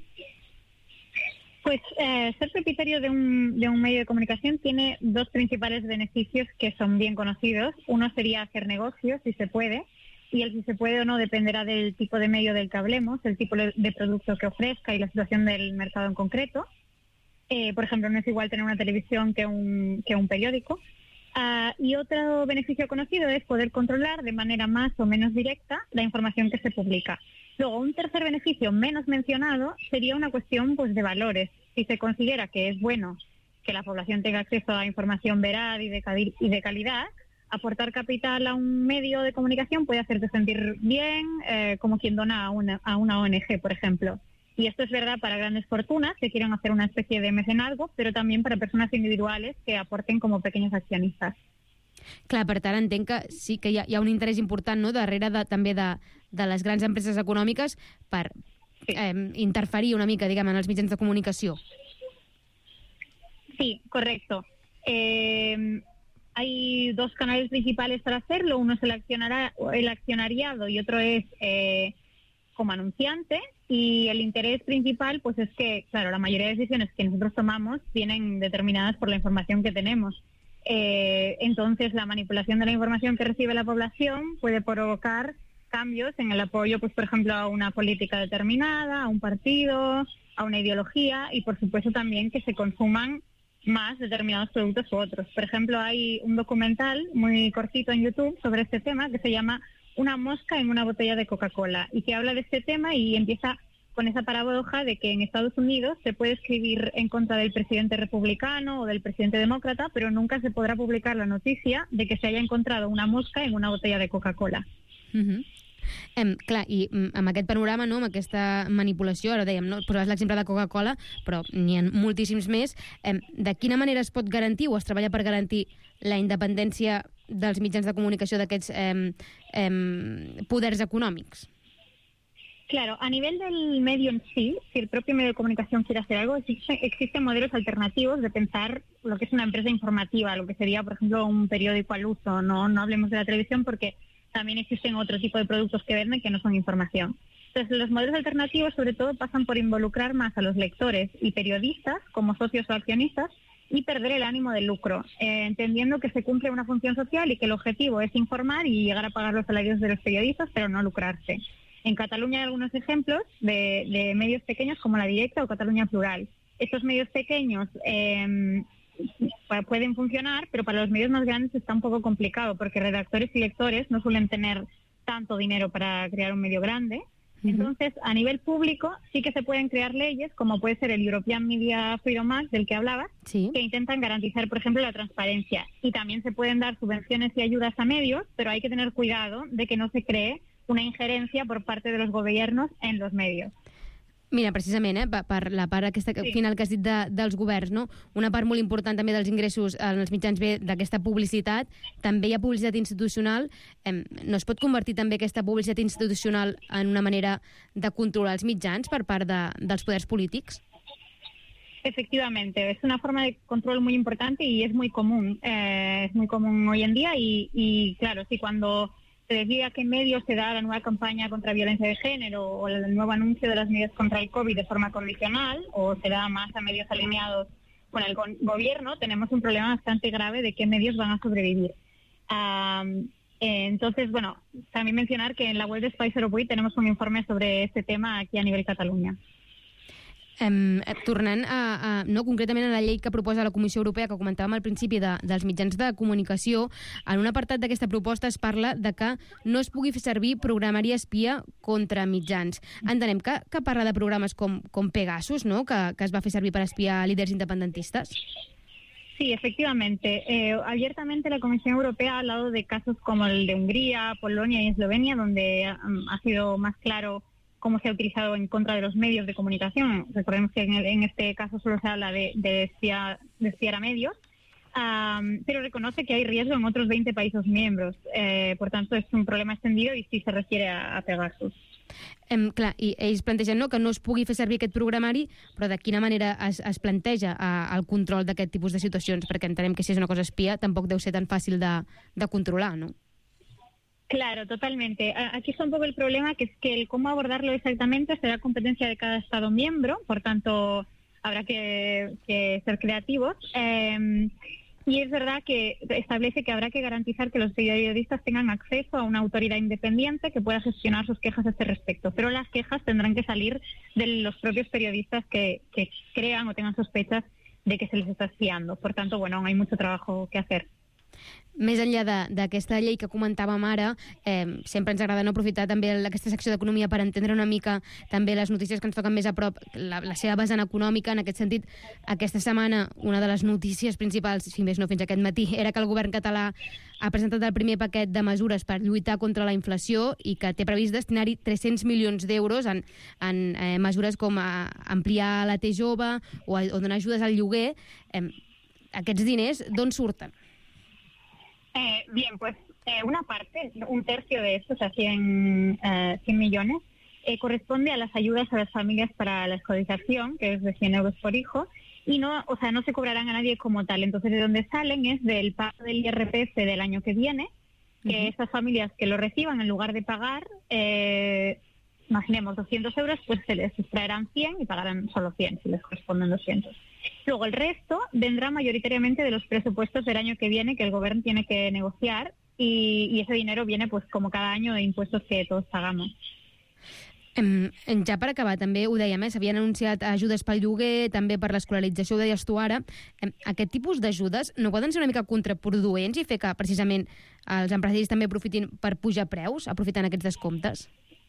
Pues ser propietario de un medio de comunicación tiene dos principales beneficios que son bien conocidos. Uno sería hacer negocios, si se puede, y el si se puede o no dependerá del tipo de medio del que hablemos, el tipo de producto que ofrezca y la situación del mercado en concreto. Por ejemplo, no es igual tener una televisión que un periódico. Y otro beneficio conocido es poder controlar de manera más o menos directa la información que se publica. Luego, un tercer beneficio menos mencionado sería una cuestión pues de valores. Si se considera que es bueno que la población tenga acceso a información veraz y de calidad, aportar capital a un medio de comunicación puede hacerte sentir bien, como quien dona a una ONG, por ejemplo. Y esto es verdad para grandes fortunas que quieran hacer una especie de mecenazgo, pero también para personas individuales que aporten como pequeños accionistas. Clar, per tant, entenc que sí que hi ha un interès important, no?, darrere també de les grans empreses econòmiques per interferir una mica, diguem, en els mitjans de comunicació. Sí, correcto. Hay dos canales principales para hacerlo. Uno es el accionariado y otro es como anunciante. Y el interés principal pues es que, claro, la mayoría de decisiones que nosotros tomamos vienen determinadas por la información que tenemos. Entonces, la manipulación de la información que recibe la población puede provocar cambios en el apoyo, pues por ejemplo, a una política determinada, a un partido, a una ideología, y por supuesto también que se consuman más determinados productos u otros. Por ejemplo, hay un documental muy cortito en YouTube sobre este tema que se llama Una mosca en una botella de Coca-Cola, y que habla de este tema y empieza con esa paradoja de que en Estados Unidos se puede escribir en contra del presidente republicano o del presidente demócrata, pero nunca se podrà publicar la notícia de que se haya encontrado una mosca en una botella de Coca-Cola. Clar, i amb aquest panorama, no, amb aquesta manipulació, ara dèiem, no, posaves l'exemple de Coca-Cola, però n'hi ha moltíssims més. De quina manera es pot garantir o es treballa per garantir la independència dels mitjans de comunicació d'aquests poders econòmics? Claro, a nivel del medio en sí, si el propio medio de comunicación quiere hacer algo, existen modelos alternativos de pensar lo que es una empresa informativa, lo que sería, por ejemplo, un periódico al uso. No hablemos de la televisión porque también existen otro tipo de productos que venden que no son información. Entonces, los modelos alternativos sobre todo pasan por involucrar más a los lectores y periodistas como socios o accionistas y perder el ánimo de lucro, entendiendo que se cumple una función social y que el objetivo es informar y llegar a pagar los salarios de los periodistas, pero no lucrarse. En Cataluña hay algunos ejemplos de medios pequeños como La Directa o Cataluña Plural. Estos medios pequeños pueden funcionar, pero para los medios más grandes está un poco complicado, porque redactores y lectores no suelen tener tanto dinero para crear un medio grande. Entonces, a nivel público sí que se pueden crear leyes, como puede ser el European Media Freedom Act, del que hablabas, que intentan garantizar, por ejemplo, la transparencia. Y también se pueden dar subvenciones y ayudas a medios, pero hay que tener cuidado de que no se cree una injerencia por parte de los gobiernos en los medios. Mira, precisament, per la part aquesta final que has dit dels governs, no? Una part molt important també dels ingressos en els mitjans ve d'aquesta publicitat. També hi ha publicitat institucional. No es pot convertir també aquesta publicitat institucional en una manera de controlar els mitjans per part dels poders polítics? Efectivamente, es una forma de control muy importante y es muy común. Es muy común hoy en día y claro, si cuando se decide a qué medios se da la nueva campaña contra violencia de género o el nuevo anuncio de las medidas contra el COVID de forma condicional o se da más a medios alineados con el gobierno, tenemos un problema bastante grave de qué medios van a sobrevivir. Entonces, bueno, también mencionar que en la web de Espai 08 tenemos un informe sobre este tema aquí a nivel Catalunya. Tornant concretament a la llei que proposa la Comissió Europea, que comentàvem al principi dels mitjans de comunicació, en un apartat d'aquesta proposta es parla de que no es pugui fer servir programari espia contra mitjans. Entenem que parla de programes com Pegasus, no?, que es va fer servir per espiar líders independentistes. Sí, efectivamente. Abiertamente la Comisión Europea ha hablado de casos como el de Hungría, Polonia y Eslovenia, donde ha sido más claro cómo se ha utilizado en contra de los medios de comunicación. Recordemos que en este caso solo se habla de espiar a medios, pero reconoce que hay riesgo en otros 20 países miembros. Por tanto, es un problema extendido y sí se refiere a Pegasus. Clar, i ells plantegen que no es pugui fer servir aquest programari, però de quina manera es planteja el control d'aquest tipus de situacions? Perquè entenem que si és una cosa espia tampoc deu ser tan fàcil de controlar, no? Claro, totalmente. Aquí está un poco el problema, que es que el cómo abordarlo exactamente será competencia de cada Estado miembro, por tanto habrá que ser creativos. Y es verdad que establece que habrá que garantizar que los periodistas tengan acceso a una autoridad independiente que pueda gestionar sus quejas a este respecto. Pero las quejas tendrán que salir de los propios periodistas que crean o tengan sospechas de que se les está espiando. Por tanto, bueno, aún hay mucho trabajo que hacer. Més enllà d'aquesta llei que comentàvem ara, sempre ens agrada no aprofitar també aquesta secció d'economia per entendre una mica també les notícies que ens toquen més a prop, la seva vessant econòmica. En aquest sentit, aquesta setmana una de les notícies principals, si més no fins aquest matí, era que el govern català ha presentat el primer paquet de mesures per lluitar contra la inflació i que té previst destinar-hi 300 milions d'euros en mesures com ampliar la T-Jove o donar ajudes al lloguer. Aquests diners d'on surten? Bien, pues una parte, un tercio de esto, o sea, 100 millones, corresponde a las ayudas a las familias para la escolarización, que es de 100 euros por hijo, y no se cobrarán a nadie como tal. Entonces, de dónde salen es del pago del IRPF del año que viene, que esas familias que lo reciban, en lugar de pagar, imaginemos 200 euros, pues se les extraerán 100 y pagarán solo 100, si les corresponden 200. Luego el resto vendrá mayoritariamente de los presupuestos del año que viene, que el gobierno tiene que negociar, y ese dinero viene, pues como cada año, de impuestos que todos pagamos. Ja per acabar, també ho dèiem, s'havien anunciat ajudes pel lloguer, també per l'escolarització, ho deies tu ara. Aquest tipus d'ajudes no poden ser una mica contraproduents i fer que precisament els empresaris també aprofitin per pujar preus, aprofitant aquests descomptes?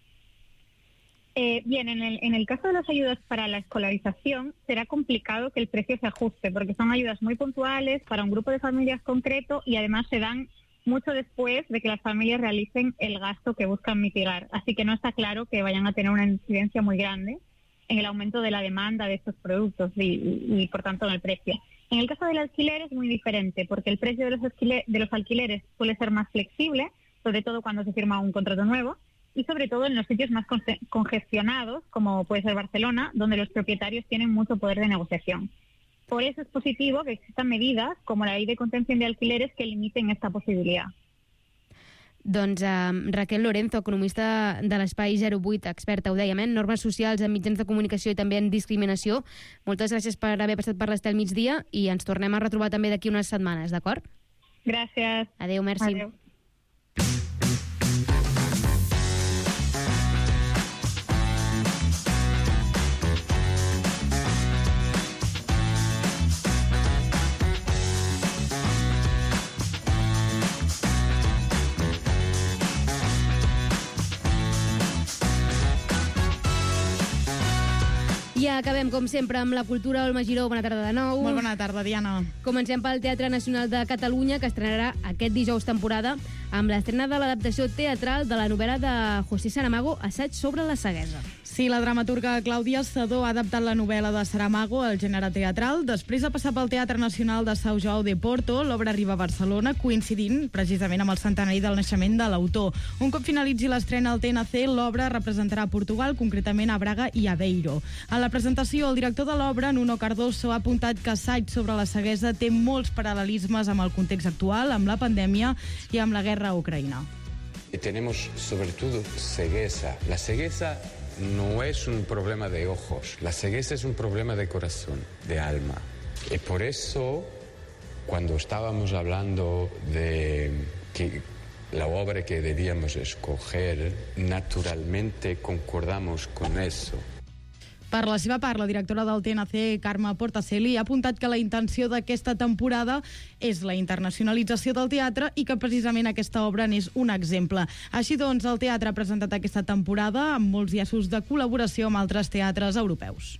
Bien, en el caso de las ayudas para la escolarización será complicado que el precio se ajuste, porque son ayudas muy puntuales para un grupo de familias concreto y además se dan mucho después de que las familias realicen el gasto que buscan mitigar. Así que no está claro que vayan a tener una incidencia muy grande en el aumento de la demanda de estos productos y por tanto en el precio. En el caso del alquiler es muy diferente, porque el precio de los alquileres suele ser más flexible, sobre todo cuando se firma un contrato nuevo, y sobre todo en los sitios más congestionados, como puede ser Barcelona, donde los propietarios tienen mucho poder de negociación. Por eso es positivo que existan medidas como la ley de contención de alquileres que limiten esta posibilidad. Doncs Raquel Lorenzo, economista de l'Espai 08, experta, ho dèiem, en normes socials, en mitjans de comunicació i també en discriminació. Moltes gràcies per haver passat per l'Estel Migdia i ens tornem a retrobar també d'aquí unes setmanes, d'acord? Gràcies. Adéu, merci. Adéu. acabem, com sempre, amb la cultura. Olma Giró, bona tarda de nou. Molt bona tarda, Diana. Comencem pel Teatre Nacional de Catalunya, que estrenarà aquest dijous temporada amb l'estrena de l'adaptació teatral de la novel·la de José Saramago, Assaig sobre la ceguesa. Sí, la dramaturga Clàudia Sedó ha adaptat la novel·la de Saramago al gènere teatral. Després de passar pel Teatre Nacional de São João de Porto, l'obra arriba a Barcelona, coincidint precisament amb el centenari del naixement de l'autor. Un cop finalitzi l'estrena al TNC, l'obra representarà Portugal, concretament a Braga i Aveiro. En la presentació, el director de l'obra, Nuno Cardoso, ha apuntat que Assaig sobre la ceguesa té molts paral·lelismes amb el context actual, amb la pandèmia i amb la guerra a Ucraïna. Tenemos sobre todo cegueza. La cegueza no es un problema de ojos, la cegueza es un problema de corazón, de alma. Y por eso, cuando estábamos hablando de que la obra que debíamos escoger, naturalmente concordamos con eso. Per la seva part, la directora del TNC, Carme Portacelli, ha apuntat que la intenció d'aquesta temporada és la internacionalització del teatre i que precisament aquesta obra n'és un exemple. Així doncs, el teatre ha presentat aquesta temporada amb molts llaços de col·laboració amb altres teatres europeus.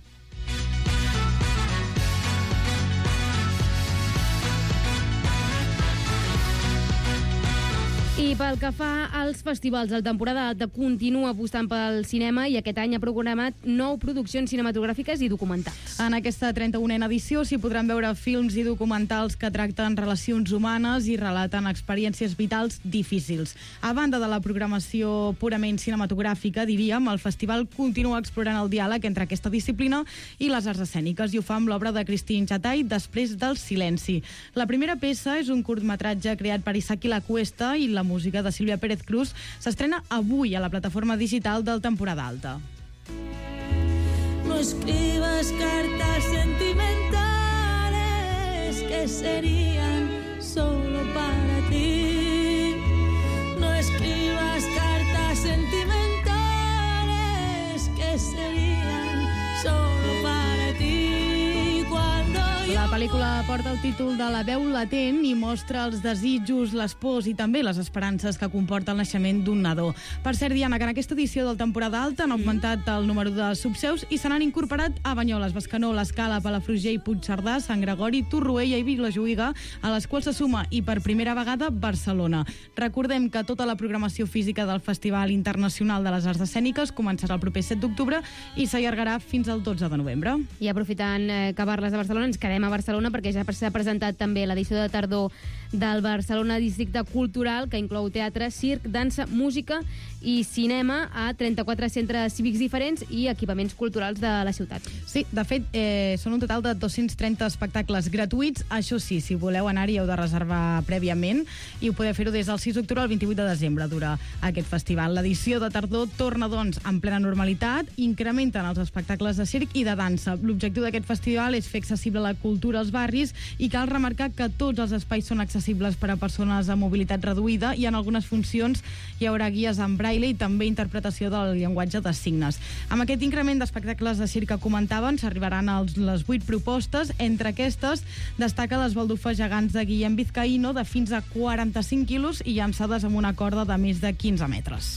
I pel que fa als festivals, la temporada alta continua apostant pel cinema i aquest any ha programat 9 produccions cinematogràfiques i documentals. En aquesta 31a edició s'hi podran veure films i documentals que tracten relacions humanes i relaten experiències vitals difícils. A banda de la programació purament cinematogràfica, diríem, el festival continua explorant el diàleg entre aquesta disciplina i les arts escèniques, i ho fa amb l'obra de Christine Chatay, Després del silenci. La primera peça és un curtmetratge creat per Isaki Lacuesta i la música de Sílvia Pérez Cruz s'estrena avui a la plataforma digital del Temporada Alta. No escribas cartas sentimentales que serían solo para ti. No escribas cartas sentimentales que serían solo para ti. La pel·lícula porta el títol de La veu latent i mostra els desitjos, les pors i també les esperances que comporta el naixement d'un nadó. Per cert, Diana, que en aquesta edició del Temporada Alta han augmentat el número de subseus i se n'han incorporat a Banyoles, Bescanó, l'Escala, Palafrugell, Puigcerdà, Sant Gregori, Torroella i Vilajuïga, a les quals se suma, i per primera vegada, Barcelona. Recordem que tota la programació física del Festival Internacional de les Arts Escèniques començarà el proper 7 d'octubre i s'allargarà fins al 12 de novembre. I aprofitant que parles de Barcelona, ens quedem a Barcelona perquè ja s'ha presentat també l'edició de tardor del Barcelona Districte Cultural, que inclou teatre, circ, dansa, música i cinema a 34 centres cívics diferents i equipaments culturals de la ciutat. Sí, de fet, són un total de 230 espectacles gratuïts. Això sí, si voleu anar-hi heu de reservar prèviament i ho podeu fer-ho des del 6 d'octubre al 28 de desembre, dura aquest festival. L'edició de tardor torna, doncs, en plena normalitat, incrementen els espectacles de circ i de dansa. L'objectiu d'aquest festival és fer accessible la cultura als barris i cal remarcar que tots els espais són accessibles per a persones amb mobilitat reduïda i en algunes funcions hi haurà guies en braille i també interpretació del llenguatge de signes. Amb aquest increment d'espectacles de circ que comentaven, s'arribaran a les 8 propostes. Entre aquestes destaca les baldufes gegants de Guillem Vizcaíno de fins a 45 quilos i llançades amb una corda de més de 15 metres.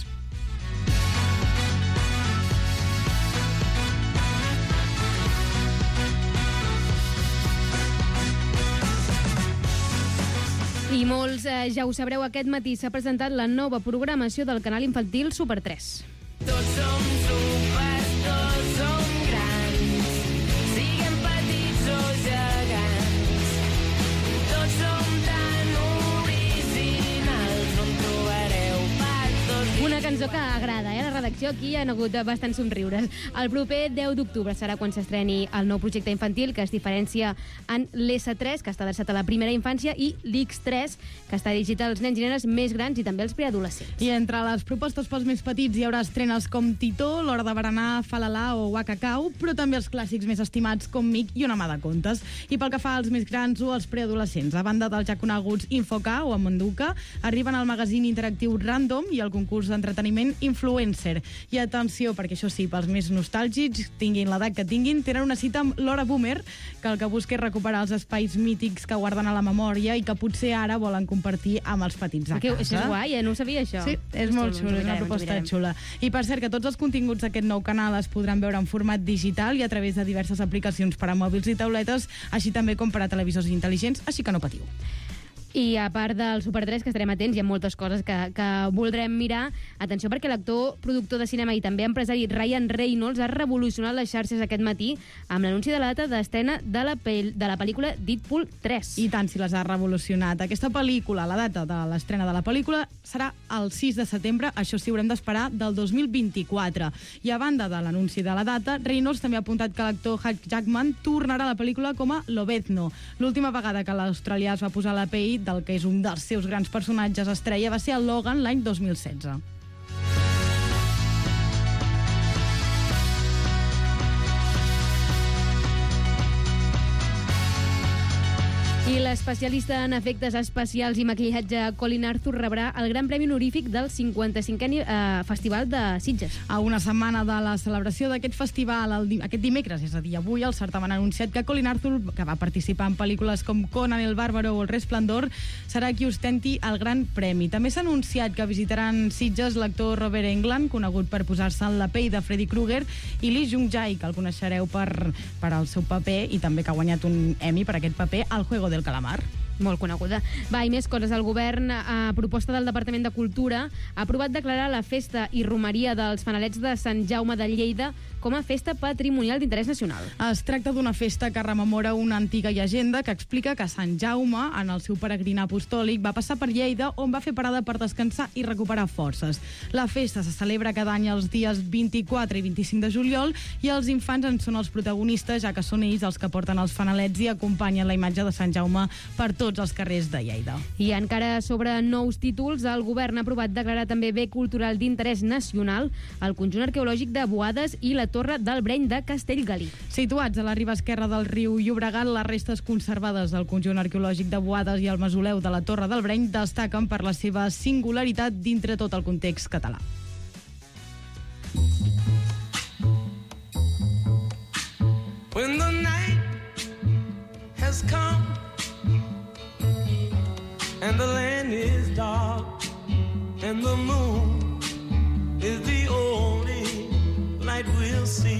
I molts ja ho sabreu, aquest matí s'ha presentat la nova programació del canal infantil Super 3. Tots som supers, tots som grans, siguem petits o gegants. Tots som tan originals, no en trobareu per tots. Una cançó que agrada, la redacció aquí hi ha hagut bastants somriures. El proper 10 d'octubre serà quan s'estreni el nou projecte infantil, que es diferencia en l'S3, que està adreçat a la primera infància, i l'X3, que està dirigit als nens i nenes més grans i també als preadolescents. I entre les propostes pels més petits hi haurà estrenes com Titó, L'hora de berenar, Falalà o Wacacau, però també els clàssics més estimats com Mic i Una mà de contes. I pel que fa als més grans o als preadolescents, a banda dels ja coneguts Infoca o Amanduca, arriben al magazín interactiu Random i el concurs d'entreteniment d'entreteniment influencer. I atenció, perquè això sí, pels més nostàlgics, tinguin l'edat que tinguin, tenen una cita amb l'Hora Boomer, que el que busca és recuperar els espais mítics que guarden a la memòria i que potser ara volen compartir amb els petits a casa. Això és guai, no ho sabia, això. Sí, és molt xulo, és una proposta xula. I per cert, que tots els continguts d'aquest nou canal es podran veure en format digital i a través de diverses aplicacions per a mòbils i tauletes, així també com per a televisors intel·ligents, així que no patiu. I a part del Super 3, que estarem atents, hi ha moltes coses que voldrem mirar. Atenció, perquè l'actor, productor de cinema i també empresari Ryan Reynolds ha revolucionat les xarxes aquest matí amb l'anunci de la data d'estrena de la pel·lícula Deadpool 3. I tant, si les ha revolucionat. Aquesta pel·lícula, la data de l'estrena de la pel·lícula, serà el 6 de setembre, això sí, haurem d'esperar, del 2024. I a banda de l'anunci de la data, Reynolds també ha apuntat que l'actor Hugh Jackman tornarà a la pel·lícula com a Lobezno. L'última vegada que l'australià es va posar la pell del que és un dels seus grans personatges estrella va ser el Logan l'any 2016. I l'especialista en efectes especials i maquillatge Colin Arthur rebrà el Gran Premi Honorífic del 55è Festival de Sitges. A una setmana de la celebració d'aquest festival, aquest dimecres, és a dir, avui, el certamen ha anunciat que Colin Arthur, que va participar en pel·lícules com Conan el Bàrbaro o El Resplendor, serà qui ostenti el Gran Premi. També s'ha anunciat que visitaran Sitges l'actor Robert Englund, conegut per posar-se en la pell de Freddy Krueger, i Lee Jung-jae, que el coneixereu per el seu paper i també que ha guanyat un Emmy per aquest paper al Juego del Calamar. Molt coneguda. Va, i més coses. El govern, a proposta del Departament de Cultura, ha aprovat declarar la festa i romeria dels fanalets de Sant Jaume de Lleida com a festa patrimonial d'interès nacional. Es tracta d'una festa que rememora una antiga llegenda que explica que Sant Jaume, en el seu peregrinar apostòlic, va passar per Lleida, on va fer parada per descansar i recuperar forces. La festa se celebra cada any els dies 24 i 25 de juliol i els infants en són els protagonistes, ja que són ells els que porten els fanalets i acompanyen la imatge de Sant Jaume per tots els carrers de Lleida. I encara sobre nous títols, el govern ha aprovat declarar també bé cultural d'interès nacional el conjunt arqueològic de Boades i la Torre del Breny de Castellgalí. Situats a la riba esquerra del riu Llobregat, les restes conservades del conjunt arqueològic de Boades i el mausoleu de la Torre del Breny destaquen per la seva singularitat dintre tot el context català. When the night has come and the land is dark and the moon is the only light we'll see.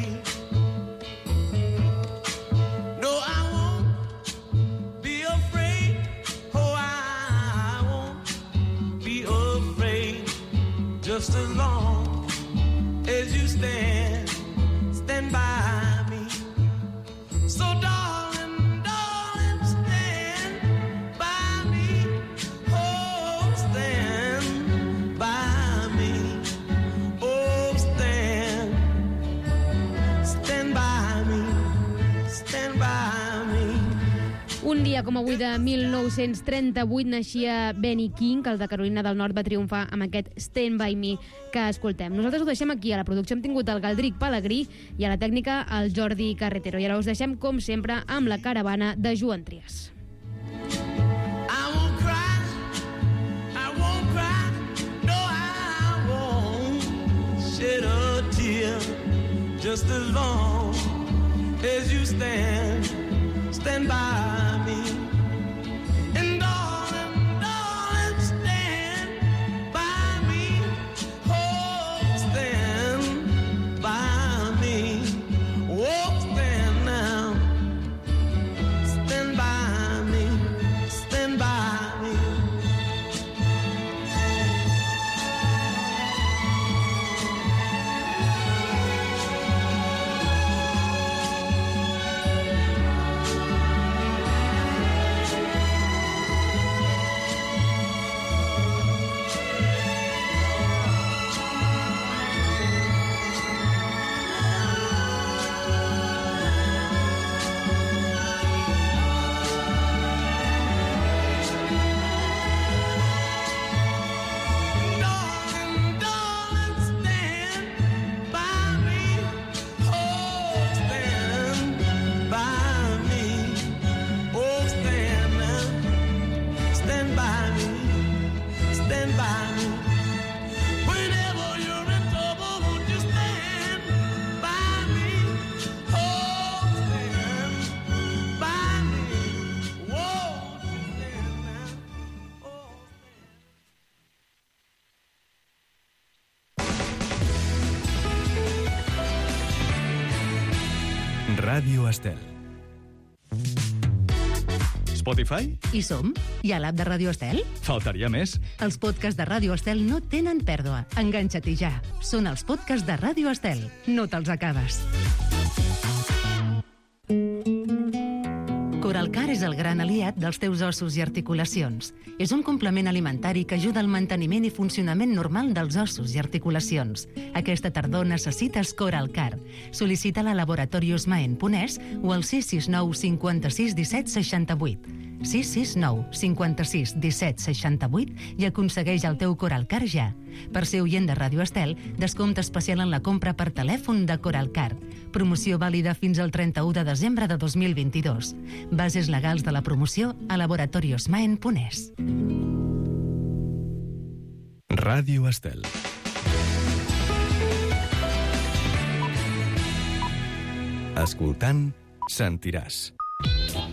No, I won't be afraid. Oh, I won't be afraid. Just as long as you stand by me. So darling, darling, stand by me. Oh, stand by me. Oh, stand by me. Stand by me. Un dia com avui de 1938 naixia Benny King, que el de Carolina del Nord va triomfar amb aquest Stand By Me que escoltem. Nosaltres ho deixem aquí. A la producció hem tingut el Galdric Pellegrí i a la tècnica el Jordi Carretero. I ara us deixem, com sempre, amb la caravana de Joan Trias. I won't cry, I won't cry, no, I won't shed a tear. Just as long as you stand by me. And darling, darling, stand by me. Oh, stand by me. Oh, stand now. Stand by me. Stand by me. Ràdio Estel. Spotify? Hi som? I a l'app de Ràdio Estel? Faltaria més. Els podcasts de Ràdio Estel no tenen pèrdua. Enganxa't-hi ja. Són els podcasts de Ràdio Estel. No te'ls acabes. Coralcar és el gran aliat dels teus ossos i articulacions. És un complement alimentari que ajuda al manteniment i funcionament normal dels ossos i articulacions. Aquesta tardor necessites Coralcar. Sol·licita-la a Laboratorios Maen Ponès o al 669 56 17 68. 669 56 17 68 i aconsegueix el teu Coralcar ja. Per ser oient de Ràdio Estel, descompte especial en la compra per telèfon de Coralcar. Promoció vàlida fins al 31 de desembre de 2022. Bases legals de la promoció a Laboratorios Maen Ponès. Ràdio Estel. Escoltant, sentiràs.